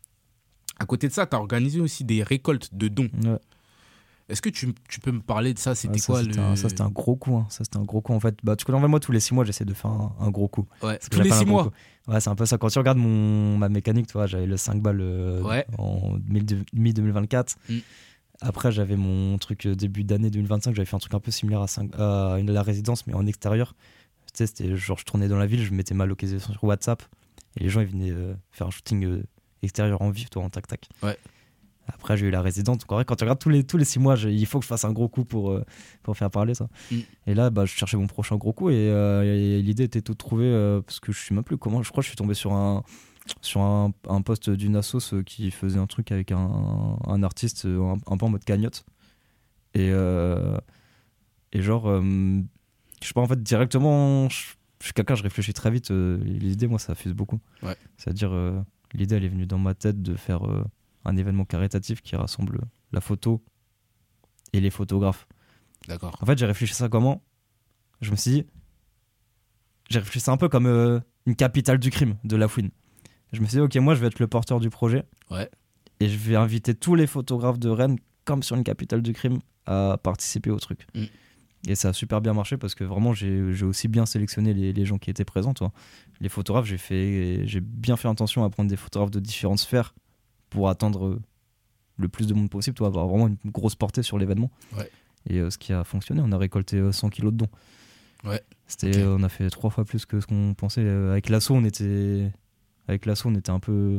À côté de ça, t'as organisé aussi des récoltes de dons. Ouais. Est-ce que tu, tu peux me parler de ça? C'était ah, ça, quoi c'était le... un, Ça, c'était un gros coup. Hein. Ça, c'était un gros coup, en fait. Bah, tu connais, en fait, moi, tous les six mois, j'essaie de faire un, un gros coup. Ouais, tous les six mois Ouais, c'est un peu ça. Quand tu regardes mon, ma mécanique, tu vois, j'avais le cinq balles euh, ouais. en mi-deux mille vingt-quatre. Mm. Après, j'avais mon truc euh, début d'année deux mille vingt-cinq. J'avais fait un truc un peu similaire à, cinq, à une, la résidence, mais en extérieur. sais, c'était genre je tournais dans la ville, je mettais ma localisation sur WhatsApp et les gens ils venaient euh, faire un shooting euh, extérieur en vif, toi, en tac-tac. Ouais. Après, j'ai eu la résidente. Donc, en vrai, quand tu regardes tous les, tous les six mois, j'ai- il faut que je fasse un gros coup pour, euh, pour faire parler ça. Mm. Et là, bah, je cherchais mon prochain gros coup et, euh, et l'idée était toute trouvée euh, parce que je sais même plus comment. Je crois que je suis tombé sur un, sur un, un post d'une assos euh, qui faisait un truc avec un, un artiste euh, un, un peu en mode cagnotte. Et, euh, et genre, euh, je sais pas, en fait, directement, je, je suis quelqu'un, je réfléchis très vite. euh, l'idée, moi, ça fuse beaucoup. Ouais. C'est-à-dire, euh, l'idée, elle est venue dans ma tête de faire. Euh, un événement caritatif qui rassemble la photo et les photographes. D'accord. En fait, j'ai réfléchi à ça comment ? Je me suis dit, j'ai réfléchi à ça un peu comme euh, une capitale du crime de la fouine. Je me suis dit, ok, moi je vais être le porteur du projet Ouais. et je vais inviter tous les photographes de Rennes, comme sur une capitale du crime, à participer au truc. Mm. Et ça a super bien marché parce que vraiment j'ai, j'ai aussi bien sélectionné les, les gens qui étaient présents. Toi. Les photographes, j'ai, fait, j'ai bien fait attention à prendre des photographes de différentes sphères pour attendre le plus de monde possible, toi, avoir vraiment une grosse portée sur l'événement. Ouais. Et euh, ce qui a fonctionné, on a récolté euh, cent kilos de dons. Ouais. C'était, Ok. on a fait trois fois plus que ce qu'on pensait. Euh, Avec l'assaut, on était, avec l'assaut, on était un peu,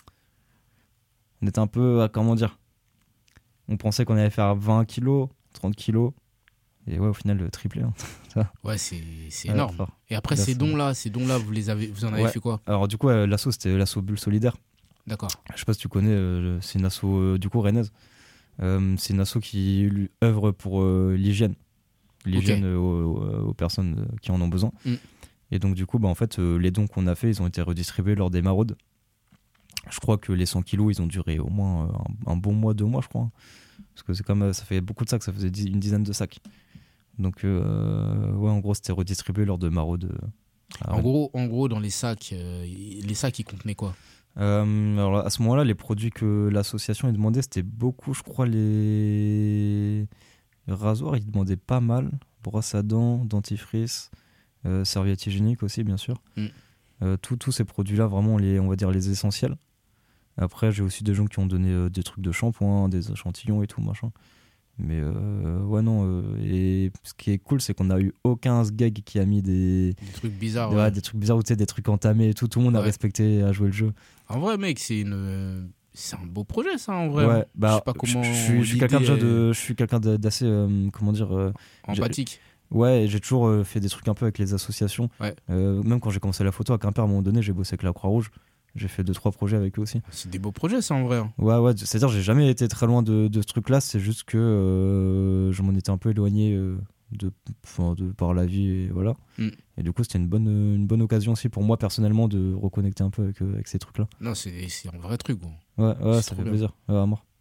on était un peu, à- comment dire, on pensait qu'on allait faire vingt kilos, trente kilos, et ouais, au final, le triplé. Hein. Ouais, c'est, c'est Ouais, énorme. fort. Et après, Là, ces c'est- dons-là, ces dons-là, vous, les avez, vous en avez Ouais. fait quoi ? Alors du coup, euh, l'assaut, c'était l'assaut Bulle Solidaire. D'accord. Je sais pas si tu connais, euh, c'est une asso euh, du coup rennaise. Euh, c'est une asso qui lui, œuvre pour euh, l'hygiène, l'hygiène Ok. euh, aux, aux personnes euh, qui en ont besoin. Mm. Et donc du coup, bah, en fait, euh, les dons qu'on a fait, ils ont été redistribués lors des maraudes. Je crois que les cent kilos, ils ont duré au moins euh, un, un bon mois, deux mois, je crois. Parce que c'est comme euh, ça fait beaucoup de sacs, ça faisait dix- une dizaine de sacs. Donc euh, ouais, en gros, c'était redistribué lors de maraudes. euh, à En Rennes. gros, en gros, dans les sacs, euh, les sacs, ils contenaient quoi ? Euh, alors à ce moment-là, les produits que l'association demandait, c'était beaucoup, je crois, les rasoirs, ils demandaient pas mal. Brosse à dents, dentifrice, euh, serviette hygiénique aussi, bien sûr. Mm. Euh, tous tous ces produits-là, vraiment, les, on va dire les essentiels. Après, j'ai aussi des gens qui ont donné euh, des trucs de shampoing, des échantillons et tout, machin. Mais euh, ouais, non. euh, et ce qui est cool, c'est qu'on n'a eu aucun sgeg qui a mis des, Des trucs bizarres. ouais, ouais. des trucs bizarres ou tu sais, des trucs entamés et tout. Tout le monde a Ouais. respecté, a joué le jeu. En vrai, mec, c'est une, euh, c'est un beau projet, ça, en vrai. Ouais, hein. bah, je sais pas comment. je, je suis, je suis quelqu'un l'idée déjà est de, je suis quelqu'un de- d'assez, euh, comment dire, euh, empathique. ouais, j'ai toujours euh, fait des trucs un peu avec les associations. Ouais. Euh, même quand j'ai commencé la photo à Quimper, à un moment donné, j'ai bossé avec la Croix-Rouge. J'ai fait deux trois projets avec eux aussi. C'est des beaux projets, ça, en vrai. hein. Ouais, ouais, c'est-à-dire j'ai jamais été très loin de, de ce truc-là. C'est juste que euh, je m'en étais un peu éloigné euh, de, enfin, de par la vie et voilà. Mm. Et du coup, c'était une bonne, une bonne occasion aussi pour moi personnellement de reconnecter un peu avec, euh, avec ces trucs-là. Non, c'est, c'est un vrai truc. gros. Ouais, ouais, C'est ça trop fait bien. plaisir. Ouais, à mort.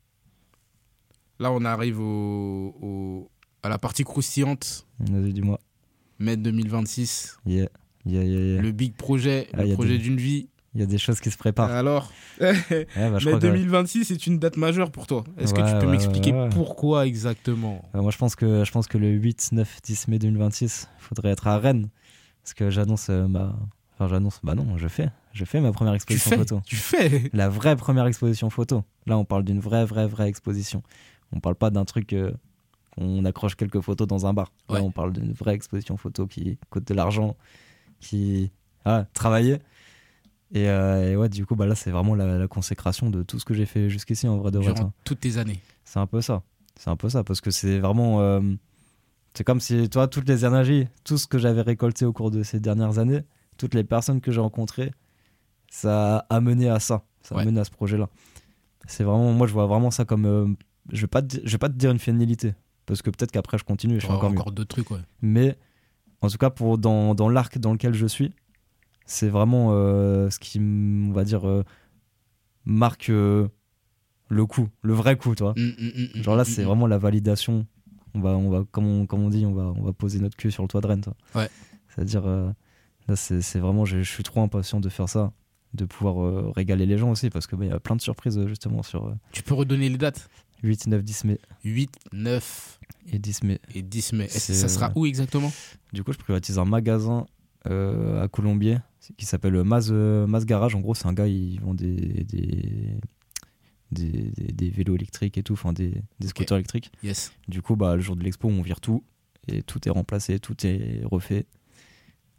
Là, on arrive au, au- à la partie croustillante, Vas-y, dis-moi. mai deux mille vingt-six. Yeah, yeah, yeah, yeah. Le big projet, Ah, y le a projet des- d'une vie. Il y a des choses qui se préparent. Alors, Ouais, bah, je mai crois que- deux mille vingt-six, c'est une date majeure pour toi. Est-ce que Ouais, tu peux ouais, m'expliquer ouais, ouais. pourquoi exactement ? Euh, moi, je pense que je pense que le huit, neuf, dix mai deux mille vingt-six, il faudrait être à Rennes parce que j'annonce euh, ma, enfin j'annonce, bah non, je fais, je fais ma première Tu exposition fais, photo. tu fais. La vraie première exposition photo. Là, on parle d'une vraie, vraie, vraie exposition. On parle pas d'un truc euh, qu'on accroche quelques photos dans un bar. Là, Ouais. on parle d'une vraie exposition photo qui coûte de l'argent, qui, voilà, travailler. Et, euh, et ouais, du coup, bah là, c'est vraiment la, la consécration de tout ce que j'ai fait jusqu'ici en vrai de vrai. Durant toutes tes années. C'est un peu ça. C'est un peu ça, parce que c'est vraiment... euh, c'est comme si, toi, toutes les énergies, tout ce que j'avais récolté au cours de ces dernières années, toutes les personnes que j'ai rencontrées, ça a amené à ça. Ça a Ouais. amené à ce projet-là. C'est vraiment... Moi, je vois vraiment ça comme... euh, je vais pas te di- je vais pas te dire une finalité, parce que peut-être qu'après, je continue et je fais Encore, encore mieux. encore d'autres trucs, ouais. Mais, en tout cas, pour, dans, dans l'arc dans lequel je suis, c'est vraiment euh, ce qui, m- on va dire, euh, marque euh, le coup, le vrai coup, tu vois. Mm, mm, mm, Genre là, mm, c'est mm. vraiment la validation. On va, on va, comme on, comme on dit, on va, on va poser notre cul sur le toit de Rennes. toi. Ouais. C'est-à-dire, euh, là, c'est, c'est vraiment, je, je suis trop impatient de faire ça, de pouvoir euh, régaler les gens aussi, parce que bah, y a plein de surprises euh, justement sur euh, Tu peux redonner les dates ? huit, neuf, dix mai huit, neuf et dix mai. et dix mai. Est-ce C'est, que ça sera euh, où exactement ? Du coup, je privatise un magasin euh, à Colombier qui s'appelle Maz, euh, Maz Garage. En gros, c'est un gars, il vend des, des, des, des, des vélos électriques et tout, enfin des, des scooters électriques. Yes. Du coup, bah, le jour de l'expo, on vire tout et tout est remplacé, tout est refait.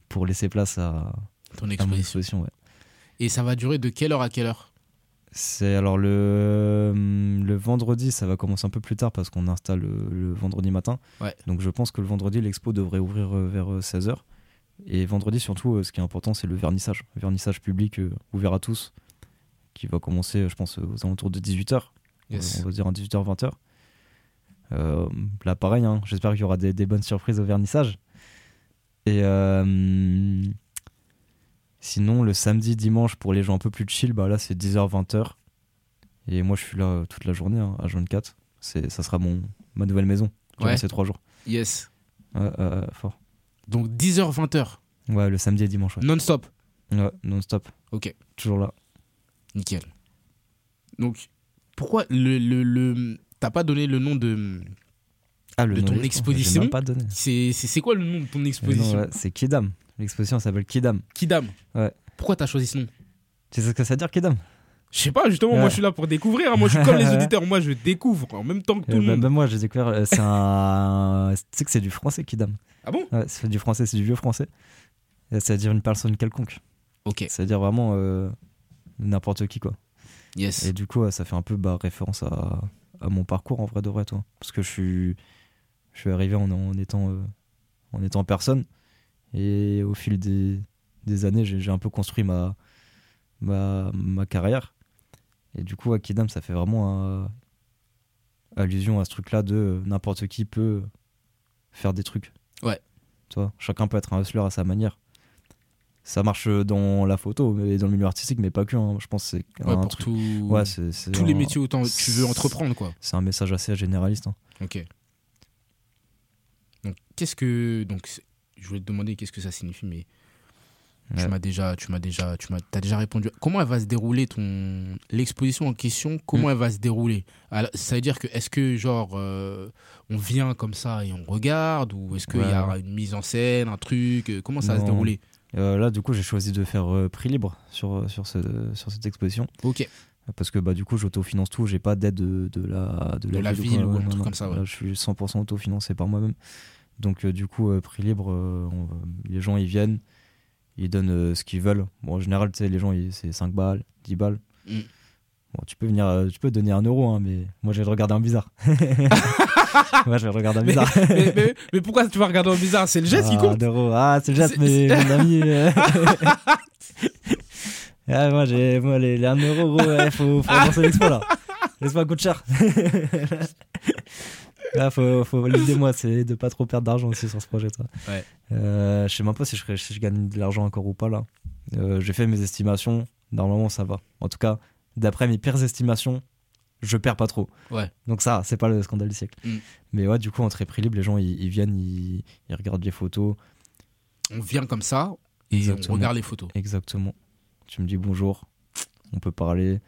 pour laisser place à, Ton à mon exposition. exposition. Ouais. Et ça va durer de quelle heure à quelle heure? C'est alors le, le vendredi, ça va commencer un peu plus tard parce qu'on installe le, le vendredi matin. Ouais. Donc je pense que le vendredi, l'expo devrait ouvrir euh, vers euh, seize heures. Et vendredi, surtout, euh, ce qui est important, c'est le vernissage. Le vernissage public euh, ouvert à tous, qui va commencer, je pense, aux alentours de dix-huit heures. Yes. On va dire en dix-huit heures, vingt heures. Euh, là, pareil, hein, j'espère qu'il y aura des, des bonnes surprises au vernissage. Et euh, sinon, le samedi, dimanche, pour les gens un peu plus chill, bah là, c'est dix heures, vingt heures. Et moi, je suis là toute la journée, hein, à vingt-quatre. C'est, ça sera mon, ma nouvelle maison durant Ouais. ces trois jours. Yes. Ouais, euh, fort. Donc dix heures, vingt heures, Ouais, le samedi et dimanche. Ouais, non-stop. ouais non-stop. Ok, Toujours là. nickel. Donc, pourquoi le, le, le... t'as pas donné le nom de... Ah, le De nom ton de l'expo, exposition. j'ai même pas donné. C'est, c'est, c'est quoi le nom de ton Mais exposition? non, ouais, c'est Kidam. L'exposition s'appelle Kidam. Kidam. Ouais. Pourquoi t'as choisi ce nom? Tu sais ce que ça veut dire, Kidam? Je sais pas, justement, Ouais. moi je suis là pour découvrir. hein. Moi je suis comme les auditeurs, moi je découvre en même temps que tout Euh, le bah, monde. bah, moi, j'ai découvert. euh, C'est un. Tu sais que c'est du français, Kidam. Ah bon? Ouais, c'est du français, c'est du vieux français. Et ça veut dire une personne quelconque. Ok, Ça veut dire vraiment euh, n'importe qui, quoi. yes. Et du coup, ouais, ça fait un peu bah, référence à, à mon parcours en vrai de vrai, toi. Parce que je suis, je suis arrivé en, en, étant, euh, en étant personne. Et au fil des, des années, j'ai, j'ai un peu construit ma, ma, ma carrière. Et du coup, à Kidam, ça fait vraiment euh, allusion à ce truc-là de euh, n'importe qui peut faire des trucs. Ouais. Tu vois, chacun peut être un hustler à sa manière. Ça marche dans la photo et dans le milieu artistique, mais pas que. hein. Je pense que c'est Ouais, un pour truc. tout- Ouais, c'est, c'est tous un- les métiers autant tu veux entreprendre, quoi. C'est un message assez généraliste. hein. Ok. Donc, qu'est-ce que. Donc, c'est- je voulais te demander qu'est-ce que ça signifie, mais Ouais. tu m'as déjà. Tu m'as déjà. Tu m'as t'as déjà répondu. Comment elle va se dérouler, ton. L'exposition en question, comment Mm. elle va se dérouler? Alors, ça veut dire que, est-ce que, genre, euh, on vient comme ça et on regarde, ou est-ce qu'il y a Ouais. une mise en scène, un truc euh, Comment ça va se Non. dérouler? Euh, là, du coup, j'ai choisi de faire euh, prix libre sur, sur, ce, sur cette exposition. Ok. Parce que bah, du coup, j'autofinance tout. J'ai pas d'aide de, de la, de De la ville quoi. ou un Ouais, truc non, comme ça, ouais. Là, je suis cent pour cent autofinancé par moi-même. Donc, euh, du coup, euh, prix libre, euh, on- les gens, ils viennent, ils donnent euh, ce qu'ils veulent. Bon, en général, tu sais, les gens, ils- c'est cinq balles, dix balles. Mm. Bon, tu peux venir, euh, tu peux donner un euro, hein, mais moi, je vais le regarder en bizarre. Moi, je vais le regarder en Mais, bizarre. mais, mais- mais pourquoi tu vas regarder en bizarre? C'est le geste qui Ah, compte. d'euros. Ah, c'est le geste, C'est- mais c'est- mon ami. euh. Ah, moi, j'ai, moi, les, les un euro, gros, il faut, faut avancer l'expo là. L'expo coûte cher. Là, faut, faut, l'idée, moi, c'est de pas trop perdre d'argent aussi sur ce projet. Toi. Ouais. Euh, je sais même pas si je, serais- si je gagne de l'argent encore ou pas là. Euh, j'ai fait mes estimations. Normalement, ça va. En tout cas, d'après mes pires estimations, je perds pas trop. Ouais. Donc ça, c'est pas le scandale du siècle. Mm. Mais ouais, du coup, en très prix libre, les gens, ils, ils viennent, ils, ils regardent les photos. On vient comme ça et Exactement. on regarde les photos. Exactement. Tu me dis bonjour, on peut parler.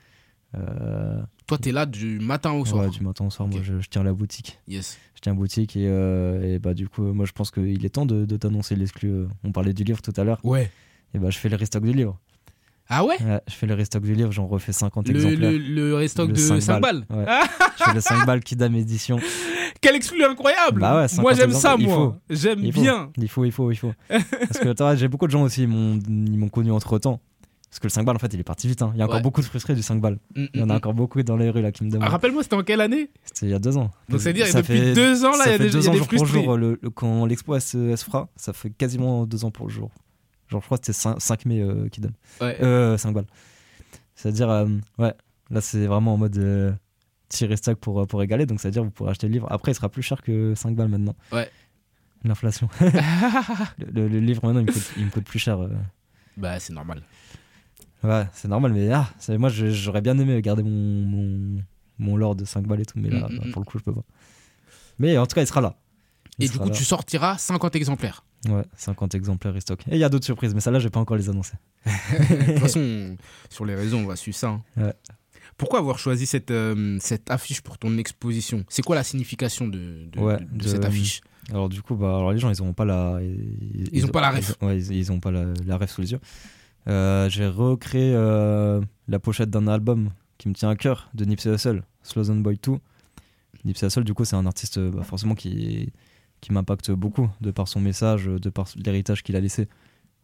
Euh, Toi, t'es là du matin au soir. ouais, du matin au soir, Ok. moi je, je tiens la boutique. Yes. Je tiens la boutique et, euh, et bah du coup, moi je pense qu'il est temps de, de t'annoncer l'exclu. euh, On parlait du livre tout à l'heure. Ouais. Et bah je fais le restock du livre. Ah ouais? Ouais, je fais le restock du livre, j'en refais cinquante Le, exemplaires. le, le restock Le de cinq cinq balles. Ouais. Ah, Je fais le cinq balles Kidam édition. quel exclu incroyable! Bah ouais, moi cinquante j'aime ça, exemplaires, il moi. J'aime Il faut, bien. il faut, il faut, il faut. Parce que toi, j'ai beaucoup de gens aussi, ils m'ont, ils m'ont connu entre temps. Parce que le cinq balles, en fait, il est parti vite. hein. Il y a encore Ouais. beaucoup de frustrés du cinq balles. Mm, Il y en mm, a mm. encore beaucoup dans les rues là qui me Ah, demandent. rappelle-moi, c'était en quelle année? C'était il y a deux ans. Donc c'est-à-dire Ça depuis fait- deux ans, là, ça il y a fait des, deux il y a ans des jour pour frustrés. jour. Le, le- quand l'expo elle se, elle se fera, ça fait quasiment deux ans pour le jour. Genre, je crois que c'était cinq mai euh, qui donne. Ouais. Euh, cinq balles. C'est-à-dire, euh, ouais, là c'est vraiment en mode euh, tirer stack pour, pour égaler. Donc c'est-à-dire, vous pourrez acheter le livre. Après, il sera plus cher que cinq balles maintenant. Ouais. L'inflation. le, le- le livre maintenant, il me coûte, il me coûte plus cher. euh. Bah, c'est normal. Ouais, c'est normal, mais ah, c'est- moi je- j'aurais bien aimé garder mon, mon, mon lore de cinq balles et tout, mais là, Mm, mm, bah, mm. pour le coup, je peux pas. Mais en tout cas, il sera là. Il Et du sera coup, là. tu sortiras cinquante exemplaires. Ouais, cinquante exemplaires restock. Et il y a d'autres surprises, mais ça là, je vais pas encore les annoncer. De toute façon, sur les réseaux, on va suivre ça. hein. Ouais. Pourquoi avoir choisi cette, euh, cette affiche pour ton exposition? C'est quoi la signification de, de, Ouais, de- de de- cette affiche? Alors du coup, bah, alors les gens, ils ont pas la, ils, Ils ont pas la ref. ils- ouais, ils, ils ont pas la, la ref sous les yeux. Euh, j'ai recréé euh, la pochette d'un album qui me tient à cœur de Nipsey Hussle, Slow Zone Boy deux. Nipsey Hussle, du coup, c'est un artiste euh, bah, forcément qui, qui m'impacte beaucoup de par son message, de par l'héritage qu'il a laissé.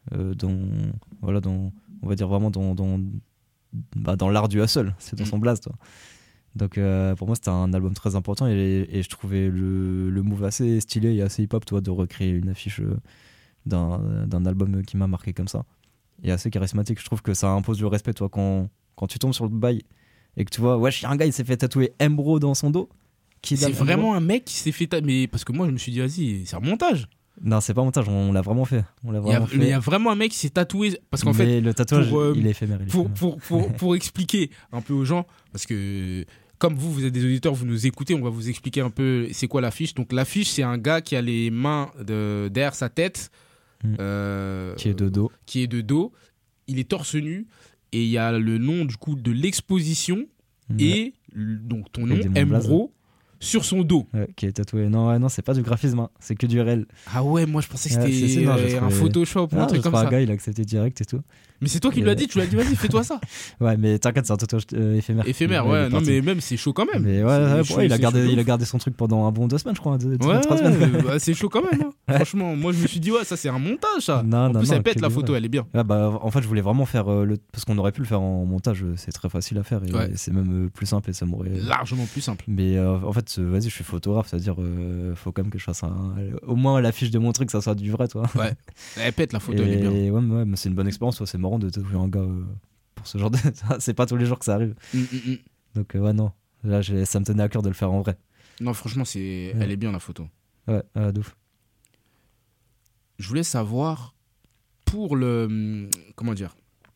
euh, dans, voilà, dans, on va dire vraiment dans, dans, bah, dans l'art du hustle, c'est dans son blast. Toi. Donc euh, pour moi c'était un album très important et, et je trouvais le, le move assez stylé et assez hip-hop toi, de recréer une affiche euh, d'un, d'un album qui m'a marqué comme ça. Et assez charismatique, je trouve que ça impose du respect toi, quand, quand tu tombes sur le bail et que tu vois, wesh, il y a un gars il s'est fait tatouer M-Bro dans son dos. Qui C'est vraiment un mec qui s'est fait tatouer. Mais parce que moi je me suis dit, vas-y, c'est un montage. Non, c'est pas un montage, on l'a vraiment fait. On l'a Il y, a, vraiment fait. mais il y a vraiment un mec qui s'est tatoué. Parce qu'en mais fait, le tatouage, pour, euh, il est éphémère. Il est pour, éphémère. pour, pour, pour, pour expliquer un peu aux gens, parce que comme vous, vous êtes des auditeurs, vous nous écoutez, on va vous expliquer un peu c'est quoi l'affiche. Donc l'affiche, c'est un gars qui a les mains de, derrière sa tête, Mm. euh, Qui est de dos. qui est de dos. Il est torse nu et il y a le nom du coup de l'exposition Mm. et l- donc ton Et nom, des M mots blazes. R O, sur son dos. Ouais, qui est tatoué. Non, ouais, non, c'est pas du graphisme, hein. C'est que du réel. Ah ouais, moi je pensais que Ouais, c'était c'est- c'est- non, j'ai euh, un trouvé- Photoshop ou un Ah, truc je comme crois ça. un gars, il a accepté direct et tout. Mais c'est toi qui Et- lui as dit, tu lui as dit, vas-y, fais-toi ça. Ouais, mais t'inquiète, c'est un tatouage euh, éphémère. Éphémère, Il est ouais. Non, parti. mais même, c'est chaud quand même. Mais ouais, C'est ouais, chaud, ouais, il, a c'est gardé, chaud de il a ouf. gardé son truc pendant un bon deux semaines, je crois. Deux, Ouais, trois semaines. ouais, bah, c'est chaud quand même. Hein. Ouais. Franchement, moi je me suis dit, ouais, ça c'est un montage ça. Non, en non, plus, non, elle pète que la des photo, vrais. elle est bien. Ouais, bah, en fait, je voulais vraiment faire euh, le. Parce qu'on aurait pu le faire en montage, euh, c'est très facile à faire et Ouais. c'est même euh, plus simple et ça m'aurait. Largement plus simple. Mais euh, en fait, euh, vas-y, je suis photographe, c'est-à-dire, euh, faut quand même que je fasse un. Au moins l'affiche de mon truc, ça soit du vrai, toi. Ouais. Elle pète la photo, et elle est bien. ouais, mais ouais, mais c'est une bonne expérience, toi, c'est marrant de tatouer un gars euh, pour ce genre de. C'est pas tous les jours que ça arrive. Mm, mm, mm. Donc, euh, ouais, non. Là, j'ai- ça me tenait à cœur de le faire en vrai. Non, franchement, c'est... elle est bien la photo. Ouais, ouais, de ouf. Je voulais savoir, pour le. Comment dire,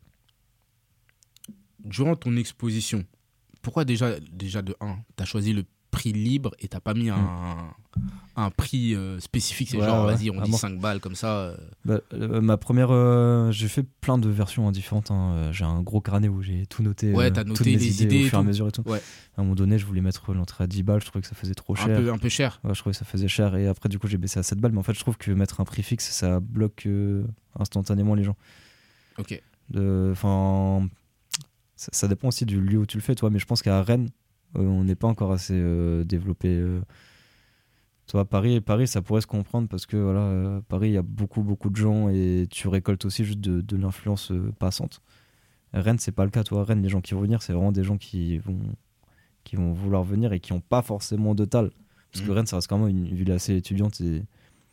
durant ton exposition, pourquoi déjà, déjà de un, t'as choisi le prix libre et t'as pas mis un, un prix euh, spécifique? C'est Ouais, genre, ouais, vas-y, on dit vraiment. cinq balles comme ça. euh. Bah, euh, ma première. euh, j'ai fait plein de versions hein, différentes. hein. Euh, J'ai un gros carnet où j'ai tout noté. Ouais, euh, t'as toutes noté mes les idées, idées au et fur et à tout. mesure et tout. Ouais. À un moment donné, je voulais mettre l'entrée à dix balles. Je trouvais que ça faisait trop Un cher. peu, un peu cher. Ouais, je trouvais que ça faisait cher. Et après, du coup, j'ai baissé à sept balles. Mais en fait, je trouve que mettre un prix fixe, ça bloque euh, instantanément les gens. Ok. Enfin. Ça, ça dépend aussi du lieu où tu le fais, toi. Mais je pense qu'à Rennes, euh, on n'est pas encore assez euh, développé. Euh, Toi, Paris, Paris, ça pourrait se comprendre parce que voilà, euh, Paris, il y a beaucoup, beaucoup de gens et tu récoltes aussi juste de, de l'influence euh, passante. Rennes, c'est pas le cas. Toi, Rennes, les gens qui vont venir, c'est vraiment des gens qui vont, qui vont vouloir venir et qui n'ont pas forcément de tal. Parce que Mhm. Rennes, ça reste quand même une ville assez étudiante et,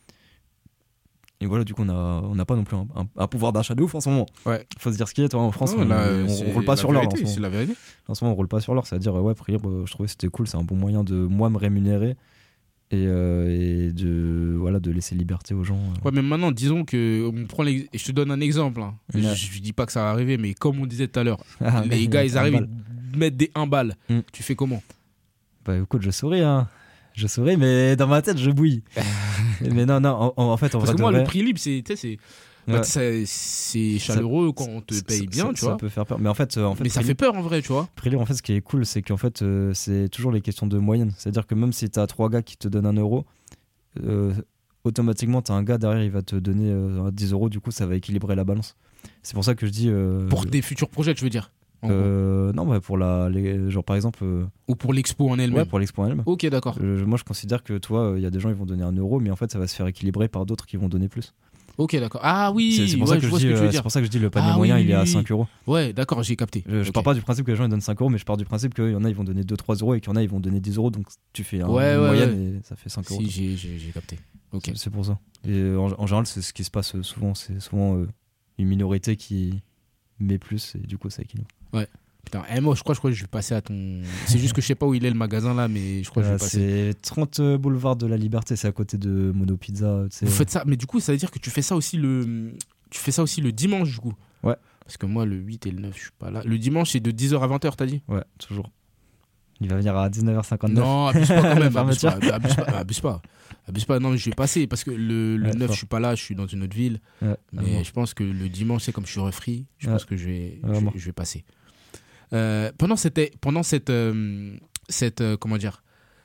et voilà, du coup, on n'a on n'a pas non plus un, un- un pouvoir d'achat de ouf en ce moment. Ouais. Faut se dire ce qu'il y a, toi, en France, Non, on, là, on, c'est on roule pas la sur l'or. en vérité, ce moment. C'est la vérité. En ce moment, on roule pas sur l'or, c'est-à-dire, euh, ouais, prix libre, euh, je trouvais que c'était cool, c'est un bon moyen de moi me rémunérer et, euh, et de, voilà, de laisser liberté aux gens. euh. Ouais, mais maintenant, disons que. On prend l'ex- et je te donne un exemple. Hein. Ouais. Je, je dis pas que ça va arriver, mais comme on disait tout à l'heure, Ah, les mais gars, ils un arrivent, balle. ils mettent des un balle. Mm. Tu fais comment? Bah écoute, je souris, hein. Je souris, mais dans ma tête, je bouillis. mais non, non, en, en fait, en Parce vrai que de moi, vrai, le prix libre, c'est. Tu sais, c'est. bah, ouais, tu sais, c'est chaleureux quand on te ça- paye ça- bien, ça, tu ça vois. peut faire peur. Mais en fait, euh, en fait Mais ça prix fait peur en vrai, tu vois. Prix libre, en fait, ce qui est cool, c'est qu'en fait, euh, c'est toujours les questions de moyenne. C'est-à-dire que même si tu as trois gars qui te donnent un euro, euh, automatiquement, tu as un gars derrière, il va te donner euh, dix euros. Du coup, ça va équilibrer la balance. C'est pour ça que je dis. euh, Pour tes futurs projets, tu veux dire en gros. euh, non, bah, pour la. Les, genre, par exemple. euh, Ou pour l'expo en elle-même. ouais, pour l'expo en elle-même. Ok, d'accord. Euh, moi, je considère que, toi, il y a des gens, ils vont donner un euro, mais en fait, ça va se faire équilibrer par d'autres qui vont donner plus. Ok, d'accord. Ah oui, c'est c'est pour, ouais, ça que je je vois ce dis, que tu veux euh, c'est dire. pour ça que je dis le panier Ah moyen, oui, il est à oui, cinq euros. Ouais, d'accord, j'ai capté. Je, je Ok. pars pas du principe que les gens ils donnent cinq euros, mais je pars du principe qu'il y en a ils vont donner deux trois euros et qu'il y en a ils vont donner dix euros, donc tu fais un, Ouais, une ouais, moyenne et ça fait cinq euros. Si, j'ai- j'ai j'ai capté. Ok. C'est- C'est pour ça. Et euh, en, en général, c'est ce qui se passe euh, souvent. C'est souvent euh, une minorité qui met plus et du coup ça équilibre. Putain, eh, moi, je crois, je crois que je vais passer à ton. C'est juste que je sais pas où il est le magasin là, mais je crois que je Euh, vais passer. c'est trente boulevard de la Liberté, c'est à côté de Mono Pizza. tu sais. Vous faites ça, mais du coup, ça veut dire que tu fais ça aussi le, tu fais ça aussi le dimanche, du coup. Ouais. Parce que moi, le huit et le neuf, je suis pas là. Le dimanche, c'est de dix heures à vingt heures, t'as dit? Ouais, toujours. Il va venir à dix-neuf heures cinquante-neuf. Non, abuse pas quand même. La abuse, pas, fermeture. abuse pas, abuse pas. Abuse pas. Non, je vais passer parce que le, le Ouais, neuf, fort. je suis pas là, je suis dans une autre ville. Ouais, Mais vraiment. je pense que le dimanche, c'est comme je suis refree, je Ouais. pense que je vais, je, Vraiment. je vais passer. Euh, pendant cette, pendant cette, euh, cette euh, comment dire,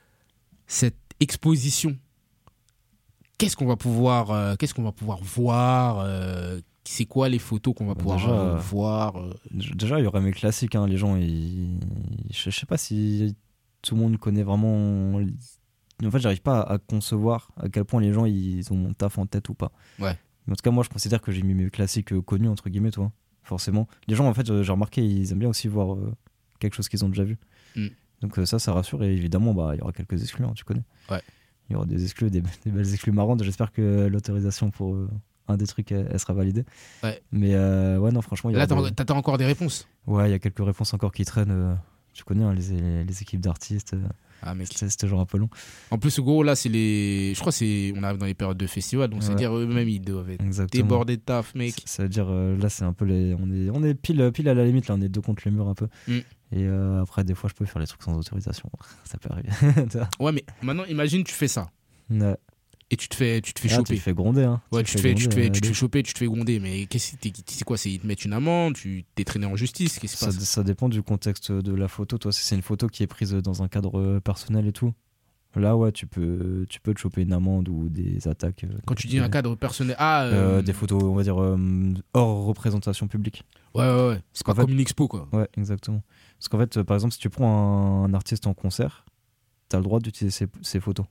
cette exposition, qu'est-ce qu'on va pouvoir, euh, qu'est-ce qu'on va pouvoir voir euh, c'est quoi les photos qu'on va Bah, pouvoir déjà, euh, voir euh, Déjà, il y aurait mes classiques. Hein. Les gens, ils... je je sais pas si tout le monde connaît vraiment. En fait, j'arrive pas à concevoir à quel point les gens ils ont mon taf en tête ou pas. Ouais. Mais en tout cas, moi, je considère que j'ai mis mes classiques euh, connus, entre guillemets, toi. Forcément. Les gens, en fait, euh, j'ai remarqué, ils aiment bien aussi voir euh, quelque chose qu'ils ont déjà vu. Mm. Donc euh, ça, ça rassure. Et évidemment, bah, il y aura quelques exclus, hein, tu connais. Ouais. Il y aura des exclus, des, des belles exclus marrantes. J'espère que l'autorisation pour euh, un des trucs, elle, elle sera validée. Ouais. Mais euh, ouais, non, franchement, il y Là, aura t'attends des- t'attends encore des réponses. ouais, il y a quelques réponses encore qui traînent. euh, Tu connais hein, les, les, les équipes d'artistes. euh, Ah, mec. C'était c'était genre un peu long. En plus, gros, là, c'est les. Je crois que c'est. On arrive dans les périodes de festival, donc Ouais. c'est-à-dire eux-mêmes, ils doivent être Exactement. débordés de taf, mec. C- Ça veut dire, euh, là, c'est un peu les. On est, on est pile, pile à la limite, là, on est deux contre les murs un peu. Mm. Et euh, après, des fois, je peux faire les trucs sans autorisation. Ça peut arriver. Tu vois. Ouais, mais maintenant, imagine, tu fais ça. Ouais. Et tu te fais, tu te fais Ah, tu choper. te fais gronder. Hein. Ouais, tu te fais, tu te gronder, fais, euh, tu te de- fais choper, tu te fais gronder. Mais qu'est-ce que t'es- c'est quoi? C'est ils te mettent une amende, tu t'es traîné en justice, qu'est-ce qui se ça, passe? ça dépend du contexte de la photo. Toi, si c'est une photo qui est prise dans un cadre euh, personnel et tout, là, ouais, tu peux, tu peux te choper une amende ou des attaques. euh, Quand tu dis des- un cadre personnel, ah, euh, euh, des photos, on va dire, euh, hors représentation publique. ouais, ouais, ouais. C'est pas En fait- comme une expo, quoi. Ouais, exactement. Parce qu'en fait, euh, par exemple, si tu prends un, un artiste en concert, t'as le droit d'utiliser ses, ses photos.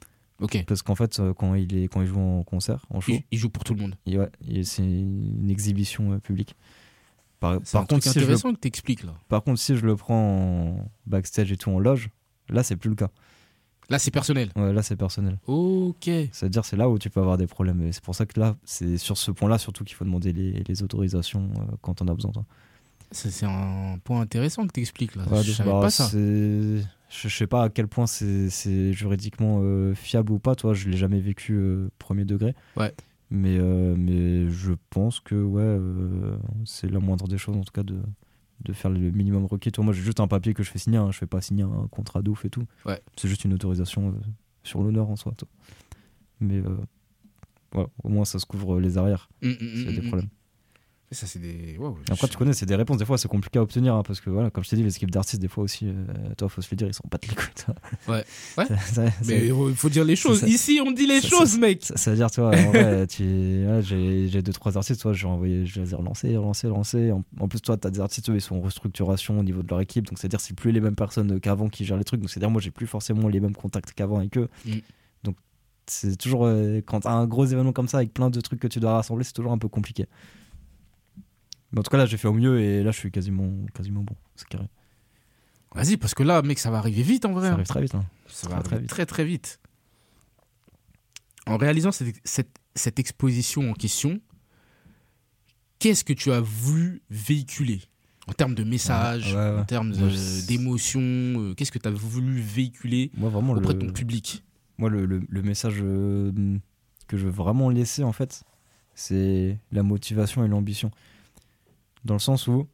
Ok. Parce qu'en fait, euh, quand il, est, quand il joue en concert, en show, Il, il joue pour tout le monde. il- ouais, il- c'est une exhibition euh, publique. Par, C'est par un contre, truc si je le, intéressant que t'expliques là. par contre, si je le prends en backstage et tout, en loge, là, c'est plus le cas. Là, c'est personnel. Ouais, là, c'est personnel. Ok. C'est-à-dire, c'est là où tu peux avoir des problèmes. Et c'est pour ça que là, c'est sur ce point-là, surtout qu'il faut demander les, les autorisations euh, quand on a besoin. toi. Ça, c'est un point intéressant que t'expliques là. Ouais, Je donc, savais bah, pas ça. c'est- Je je sais pas à quel point c'est c'est juridiquement euh, fiable ou pas, toi, je l'ai jamais vécu euh, premier degré. Ouais. Mais, euh, mais je pense que ouais, euh, c'est la moindre des choses en tout cas de, de faire le minimum requis. Toi, moi j'ai juste un papier que je fais signer, hein, je fais pas signer un contrat de ouf et tout. Ouais. C'est juste une autorisation euh, sur l'honneur en soi. toi. Mais euh, voilà, au moins ça se couvre les arrières Hum, hum, s'il y a hum, des hum. problèmes. Et ça, c'est des. Wow, Après, je- tu connais, c'est des réponses. Des fois, c'est compliqué à obtenir hein, parce que, voilà, comme je t'ai dit, les équipes d'artistes, des fois aussi, euh, toi, faut se le dire, ils sont pas de les couilles. toi. Ouais. Ouais. Ça, ça- Mais ça- il faut dire les choses. ça- Ici, on dit les ça- choses, mec. ça- ça veut dire, tu vois, en vrai, tu... ouais, j'ai j'ai deux, trois artistes, toi, j'ai envoyé, je les ai relancés, relancés, relancés. En, en plus, toi, t'as des artistes, eux, ils sont en restructuration au niveau de leur équipe. Donc, c'est-à-dire, c'est plus les mêmes personnes qu'avant qui gèrent les trucs. Donc, c'est-à-dire, moi, j'ai plus forcément les mêmes contacts qu'avant avec eux. Mm. Donc, c'est toujours, euh, quand t'as un gros événement comme ça avec plein de trucs que tu dois rassembler, c'est toujours un peu compliqué. Mais en tout cas, là, j'ai fait au mieux et là, je suis quasiment, quasiment bon. C'est carré. Vas-y, parce que là, mec, ça va arriver vite en vrai. Ça hein. arrive très vite. Hein. Ça très, va très arriver vite. très très vite. En réalisant cette, cette, cette exposition en question, qu'est-ce que tu as voulu véhiculer en termes de message, Ouais, ouais, ouais. en termes Moi, de- je- d'émotion euh, Qu'est-ce que tu as voulu véhiculer Moi, vraiment, auprès le, de ton public? moi, le, le, le message euh, que je veux vraiment laisser, en fait, c'est la motivation et l'ambition. Dans le sens où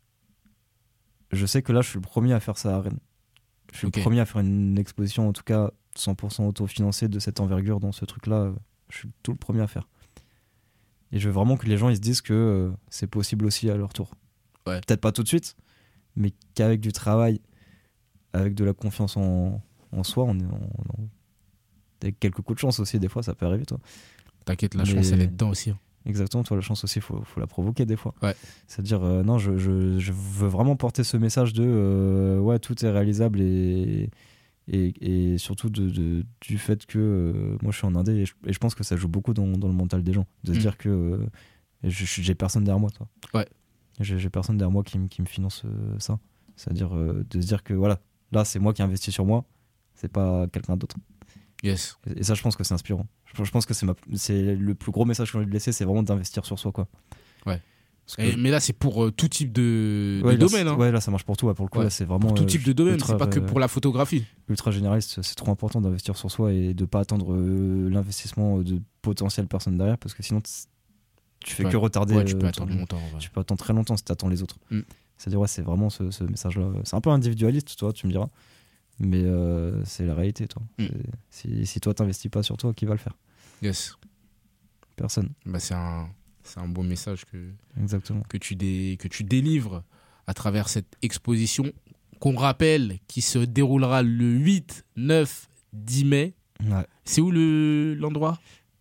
je sais que là, je suis le premier à faire ça à Rennes. Je suis Ok. le premier à faire une exposition, en tout cas cent pour cent autofinancée de cette envergure dans ce truc-là. Je suis tout le premier à faire. Et je veux vraiment que les gens ils se disent que euh, c'est possible aussi à leur tour. Ouais. Peut-être pas tout de suite, mais qu'avec du travail, avec de la confiance en, en soi, on est on- on- avec quelques coups de chance aussi, des fois ça peut arriver, toi. T'inquiète, la Mais- chance, elle est dedans aussi. hein. Exactement, toi, la chance aussi, il faut, faut la provoquer des fois. Ouais. C'est-à-dire, euh, non, je, je, je veux vraiment porter ce message de euh, ouais, tout est réalisable et, et, et surtout de, de- du fait que euh, moi je suis en indé et je, et je pense que ça joue beaucoup dans, dans le mental des gens. De se Mm. dire que euh, je- je- j'ai personne derrière moi, toi. Ouais. J'ai, j'ai personne derrière moi qui, me- qui me finance euh, ça. C'est-à-dire euh, de se dire que voilà, là c'est moi qui investis sur moi, c'est pas quelqu'un d'autre. Yes. Et, et ça, je pense que c'est inspirant. Je, je pense que c'est, ma, c'est le plus gros message que j'ai envie de laisser, c'est vraiment d'investir sur soi, quoi. Ouais. Parce que- Et- mais là, c'est pour euh, tout type de, de Ouais, là, domaine. c'est- hein. ouais, là ça marche pour tout. ouais, pour le coup, Ouais. là c'est vraiment Pour tout euh, type de domaine, ultra, c'est pas que euh, pour la photographie. ultra généraliste. C'est trop important d'investir sur soi et de pas attendre euh, l'investissement de potentielles personnes derrière parce que sinon t- tu fais Ouais. que retarder. Ouais, tu euh, peux ton- attendre longtemps. ouais. Tu peux attendre très longtemps si t'attends les autres. Mm. C'est-à-dire ouais, c'est vraiment ce, ce message-là. C'est un peu individualiste, toi, tu me diras, mais euh, c'est la réalité, toi. Mm. C'est- Si, si toi t'investis pas sur toi, qui va le faire? Yes. Personne. Bah, c'est un, c'est un beau message que, Exactement. que, tu dé- que tu délivres à travers cette exposition qu'on rappelle qui se déroulera le huit, neuf, dix mai. Ouais. C'est où le, l'endroit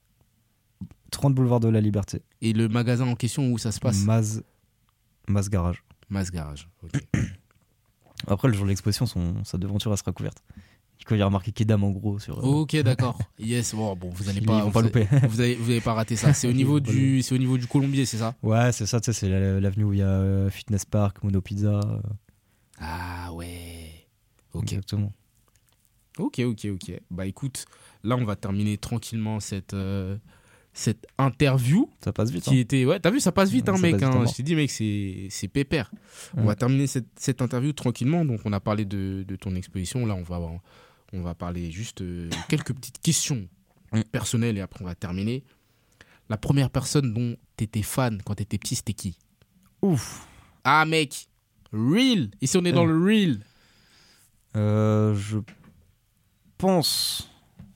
trente boulevard de la Liberté. et le magasin en question où ça se passe? Maz, Maz Garage. Mass Garage. Ok. Après, le jour de l'exposition, son, sa devanture elle sera couverte. quand il y a remarqué Kedam en gros sur. euh, Ok, d'accord. Yes, bon, bon vous allez Ils pas, vont vous, pas allez- louper. vous allez, vous allez pas rater ça. C'est au Ils niveau vont pas du, c'est au niveau du Colombier, c'est ça? Ouais, c'est ça, tu sais, c'est la- l'avenue où il y a euh, Fitness Park, Mono Pizza. euh, Ah ouais. Ok. Exactement. Ok, ok, ok. Bah écoute, là on va terminer tranquillement cette, euh, cette interview Ça passe vite. qui Hein. était... Ouais, t'as vu, ça passe vite, hein, Ça mec. passe vite à hein. mort. Je t'ai dit, mec, c'est, c'est pépère. On Ouais. va terminer cette, cette interview tranquillement. Donc on a parlé de, de ton exposition. Là, on va, on va parler juste euh, quelques petites questions Mm. personnelles et après on va terminer. La première personne dont t'étais fan quand t'étais petit, c'était qui? Ouf. Ah, mec, real. Ici, on est dans Ouais. le real. Euh, je pense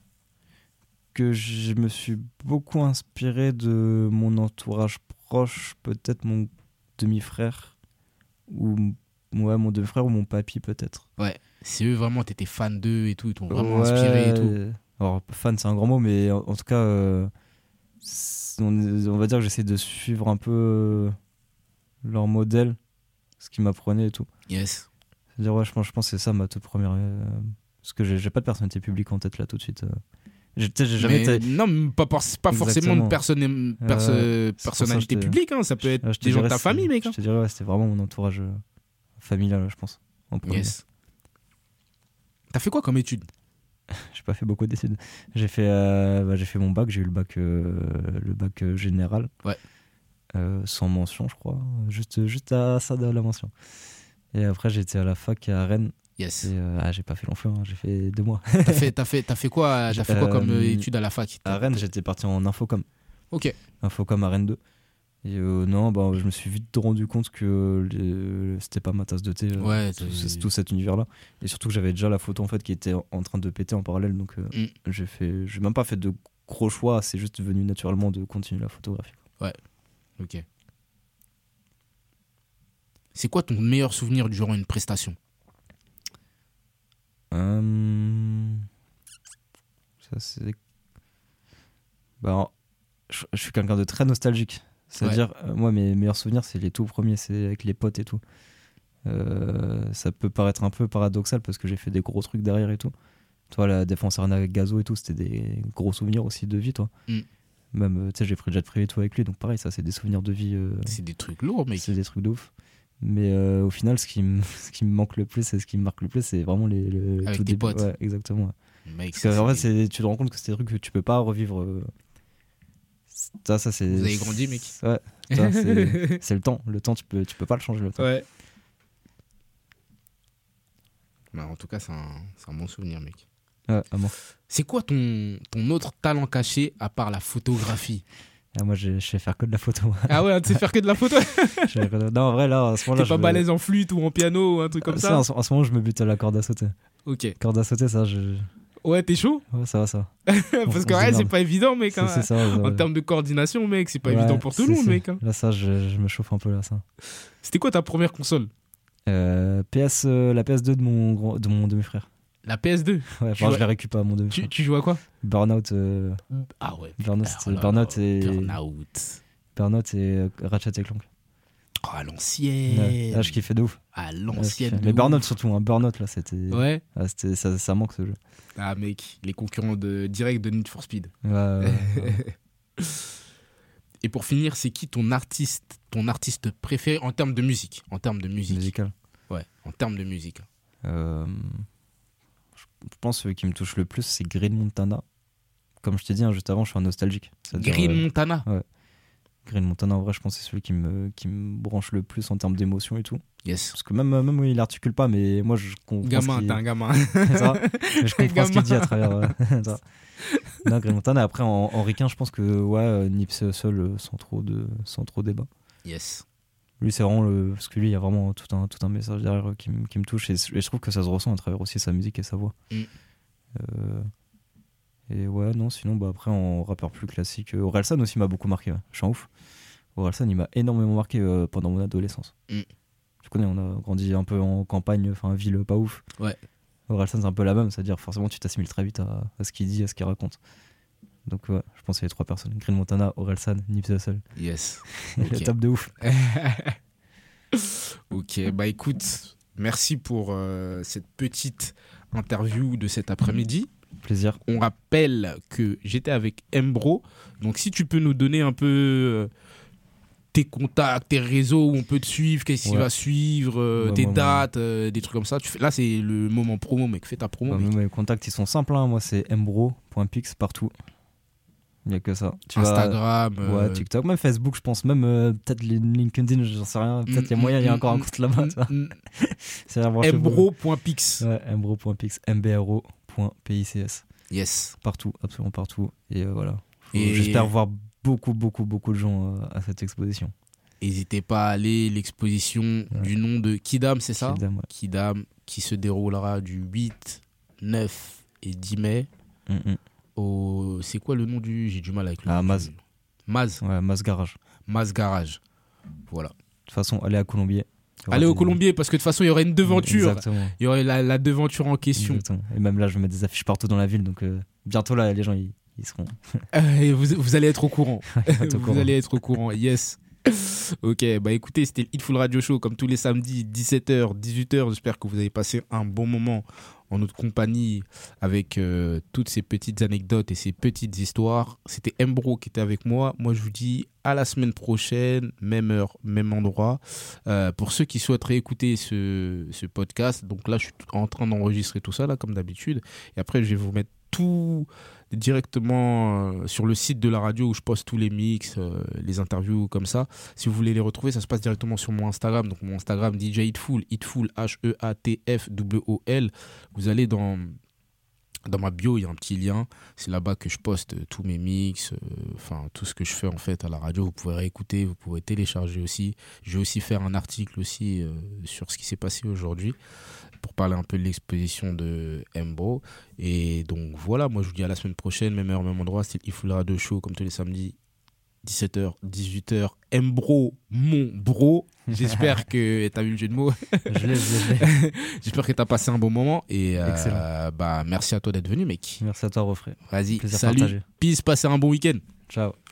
que je me suis beaucoup inspiré de mon entourage proche, peut-être mon demi-frère ou ouais, mon demi-frère ou mon papy peut-être. Ouais, c'est eux vraiment, t'étais fan d'eux et tout, ils t'ont vraiment Ouais, inspiré et tout. Alors fan c'est un grand mot, mais en, en tout cas, euh, c'est- on, on va dire que j'essaie de suivre un peu euh, leur modèle, ce qu'ils m'apprenaient et tout. Yes. C'est-à-dire ouais, je pense, je pense que c'est ça ma toute première. euh, parce que j'ai j'ai pas de personnalité publique en tête là tout de suite. euh. J'ai tu sais, j'ai jamais Mais été. non, mais pas, por- pas forcément Exactement. de personne, perso- Euh, c'est pour ça que personnalité je te- publique, hein. Ça peut être Ouais, je te des gens de dirais, ta c'est- famille, mec. Je hein. te dirais, ouais, c'était vraiment mon entourage euh, familial, je pense. En premier. Yes. T'as fait quoi comme étude? J'ai pas fait beaucoup d'études. J'ai fait, euh, bah, j'ai fait mon bac, j'ai eu le bac, euh, le bac euh, général. Ouais. Euh, sans mention, je crois. Juste, juste à ça de la mention. Et après, j'étais à la fac à Rennes. Yes. Et euh, ah, j'ai pas fait l'enfant, hein, j'ai fait deux mois. T'as fait, t'as fait, t'as fait quoi, t'as fait quoi comme euh, Euh, étude à la fac? À Rennes, j'étais parti en infocom. Ok. Infocom à Rennes deux. Et euh, non, bah, je me suis vite rendu compte que les- c'était pas ma tasse de thé, euh, Ouais, tout, c'est- ce- tout cet univers-là. Et surtout que j'avais déjà la photo en fait qui était en- en train de péter en parallèle, donc euh, Mm. j'ai fait, j'ai même pas fait de gros choix, c'est juste venu naturellement de continuer la photographie. Ok. C'est quoi ton meilleur souvenir durant une prestation? Euh, Ça c'est, bah, je, je suis quelqu'un de très nostalgique. C'est-à-dire, euh, moi, mes meilleurs souvenirs, c'est les tout premiers, c'est avec les potes et tout. Euh, ça peut paraître un peu paradoxal parce que j'ai fait des gros trucs derrière et tout. Toi, la Défense Arena avec Gazo et tout, c'était des gros souvenirs aussi de vie, toi. Mm. Même, euh, tu sais, j'ai pris le jet privé et tout avec lui, donc pareil, ça, c'est des souvenirs de vie. euh, C'est des trucs lourds, mec. c'est des trucs de ouf. Mais euh, au final, ce qui, me, ce qui me manque le plus et ce qui me marque le plus, c'est vraiment les. le Avec tout tes début. potes. Ouais, exactement. Mec, Parce ça, qu'en fait, c'est- c'est- tu te rends compte que c'est des trucs que tu peux pas revivre. euh, Ça, ça, c'est. Vous avez grandi, mec. Ouais, ça, c'est c'est le temps. Le temps, tu peux, tu peux pas le changer, le temps. Ouais. Bah, en tout cas, c'est un, c'est un bon souvenir, mec. Ouais, à moi. C'est quoi ton, ton autre talent caché à part la photographie? Ah, moi, je je sais faire que de la photo. Ah ouais, tu sais faire que de la photo? Je sais faire que de- Non, en vrai, là, à ce moment-là. T'es pas je me- balèze en flûte ou en piano ou un truc comme Ah, ça? en, ce- en ce moment, je me bute à la corde à sauter. Ok. Corde à sauter, ça, je. Ouais, t'es chaud? Ouais, ça va, ça. va. Parce on que se ouais, c'est démerde. pas évident, mec. C'est hein. c'est ça. En ouais. termes de coordination, mec, c'est pas Ouais, évident pour tout le c'est- monde, c'est- mec. hein. Là, ça, je, je me chauffe un peu, là, ça. C'était quoi ta première console? Euh, P S, euh, la P S deux de mon, grand- de mon demi-frère. La P S deux. Ouais, Tu enfin, vois- je l'ai récupéré à mon demi-frère. Tu, tu joues à quoi? Burnout, euh, Ah ouais. Burnout, putain, c'était oh là Burnout là, et- Burnout. Burnout et euh, Ratchet et Clank. Oh, à l'ancienne. Ouais. Là, je kiffais de ouf. À Ouais, je l'ancienne. kiffais. de Mais Burnout ouf. surtout, hein. Burnout, là, c'était. Ouais. Ah, c'était ça, ça manque ce jeu. Ah, mec, les concurrents de, direct de Need for Speed. Ouais, ouais, ouais. Et pour finir, c'est qui ton artiste, ton artiste préféré en termes de musique? En termes de musique. Musical. Ouais, en termes de musique. Euh, je pense que celui qui me touche le plus, c'est Green Montana. Comme je t'ai dit hein, juste avant, je suis un nostalgique. C'est-à-dire, Green euh, Montana. Green Montana, en vrai, je pense que c'est celui qui me, qui me branche le plus en termes d'émotion et tout. Yes. Parce que même, même oui, il articule pas, mais moi, je comprends. Gamin, ce qu'il- t'es un gamin. Ça va. Je comprends ce qu'il dit à Gamin. travers. euh, ça. Non, Green Montana. Après, en, en ricain, je pense que ouais, euh, Nipsey Hussle, euh, sans trop de, sans trop débat. Yes. Lui, c'est vraiment le. Parce que lui, il y a vraiment tout un, tout un message derrière euh, qui, me- qui me touche. Et, et je trouve que ça se ressent à travers aussi sa musique et sa voix. Mm. Euh, et ouais, non, sinon, bah, après, en rappeur plus classique, euh, Orelsan aussi m'a beaucoup marqué. Ouais. Je suis un ouf. Orelsan, il m'a énormément marqué euh, pendant mon adolescence. Mm. Tu connais, on a grandi un peu en campagne, enfin, ville pas ouf. Ouais. Orelsan, c'est un peu la même, c'est-à-dire forcément, tu t'assimiles très vite à, à ce qu'il dit, à ce qu'il raconte. Donc, ouais, je pense qu'il y a les trois personnes Green Montana, Orelsan, Nipsey Hussle. Yes. Le Ok. top de ouf. Ok, bah écoute, merci pour euh, cette petite interview de cet après-midi. Plaisir. On rappelle que j'étais avec Mbro. Donc, si tu peux nous donner un peu euh, tes contacts, tes réseaux où on peut te suivre, qu'est-ce qui Ouais. va suivre, euh, Ouais, tes moi, dates, euh, des trucs comme ça. Tu fais... Là, c'est le moment promo, mec. Fais ta promo. Bah, mec. mes contacts, ils sont simples. Hein. Moi, c'est mbro point pix partout. Il n'y a que ça. Tu vas- Instagram. euh, Ouais, TikTok, même Facebook, je pense, même euh, peut-être les LinkedIn, j'en sais rien. Peut-être il y a moyen, il y a encore un compte là-bas. tu vois. mm, C'est à voir chez vous. mbro point pix. Ouais, mbro point pix, m b r o point pics. Yes. Partout, absolument partout. Et euh, voilà. Faut- Et- J'espère voir beaucoup, beaucoup, beaucoup de gens euh, à cette exposition. N'hésitez pas à aller. L'exposition Ouais. du nom de Kidam, c'est ça? Kidam, ouais. Kidam, qui se déroulera du huit, neuf et dix mai. Mm, mm. Au... C'est quoi le nom du... J'ai du mal avec le Ah, nom Maz. du- Maz. Ouais, Mas Garage. Maz Garage. Voilà. De toute façon, allez à Colombier. Il y aura Allez au des- Colombier parce que de toute façon, il y aurait une devanture. Exactement. Il y aurait la, la devanture en question. Exactement. Et même là, je vais mettre des affiches partout dans la ville. Donc euh, bientôt, là, les gens, ils, ils seront. Euh, et vous, vous allez être au courant. être au vous courant. allez être au courant. Yes. Ok, bah écoutez, c'était le Hitful Radio Show comme tous les samedis, dix-sept heures, dix-huit heures. J'espère que vous avez passé un bon moment en notre compagnie avec euh, toutes ces petites anecdotes et ces petites histoires. C'était Mbro qui était avec moi. Moi, je vous dis à la semaine prochaine, même heure, même endroit. Euh, pour ceux qui souhaiteraient écouter ce, ce podcast, donc là, je suis en train d'enregistrer tout ça, là, comme d'habitude. Et après, je vais vous mettre tout directement euh, sur le site de la radio où je poste tous les mix, euh, les interviews comme ça. Si vous voulez les retrouver, ça se passe directement sur mon Instagram. Donc mon Instagram D J Hitful, Hitful H E A T F W O L. Vous allez dans dans ma bio, il y a un petit lien. C'est là-bas que je poste euh, tous mes mix, euh, enfin tout ce que je fais en fait à la radio. Vous pouvez réécouter, vous pouvez télécharger aussi. Je vais aussi faire un article aussi euh, sur ce qui s'est passé aujourd'hui pour parler un peu de l'exposition de Mbro. Et donc voilà, moi je vous dis à la semaine prochaine, même heure, même endroit. C'était Hitful Radio Show comme tous les samedis, dix-sept heures, dix-huit heures. Mbro, mon bro. J'espère que t'as vu le jeu de mots. Je l'ai, je l'ai, je l'ai. J'espère que t'as passé un bon moment. Et euh, Excellent. bah merci à toi d'être venu, mec. Merci à toi, Refray. Vas-y, Plaisir salut, partagé. peace, passez un bon week-end. Ciao.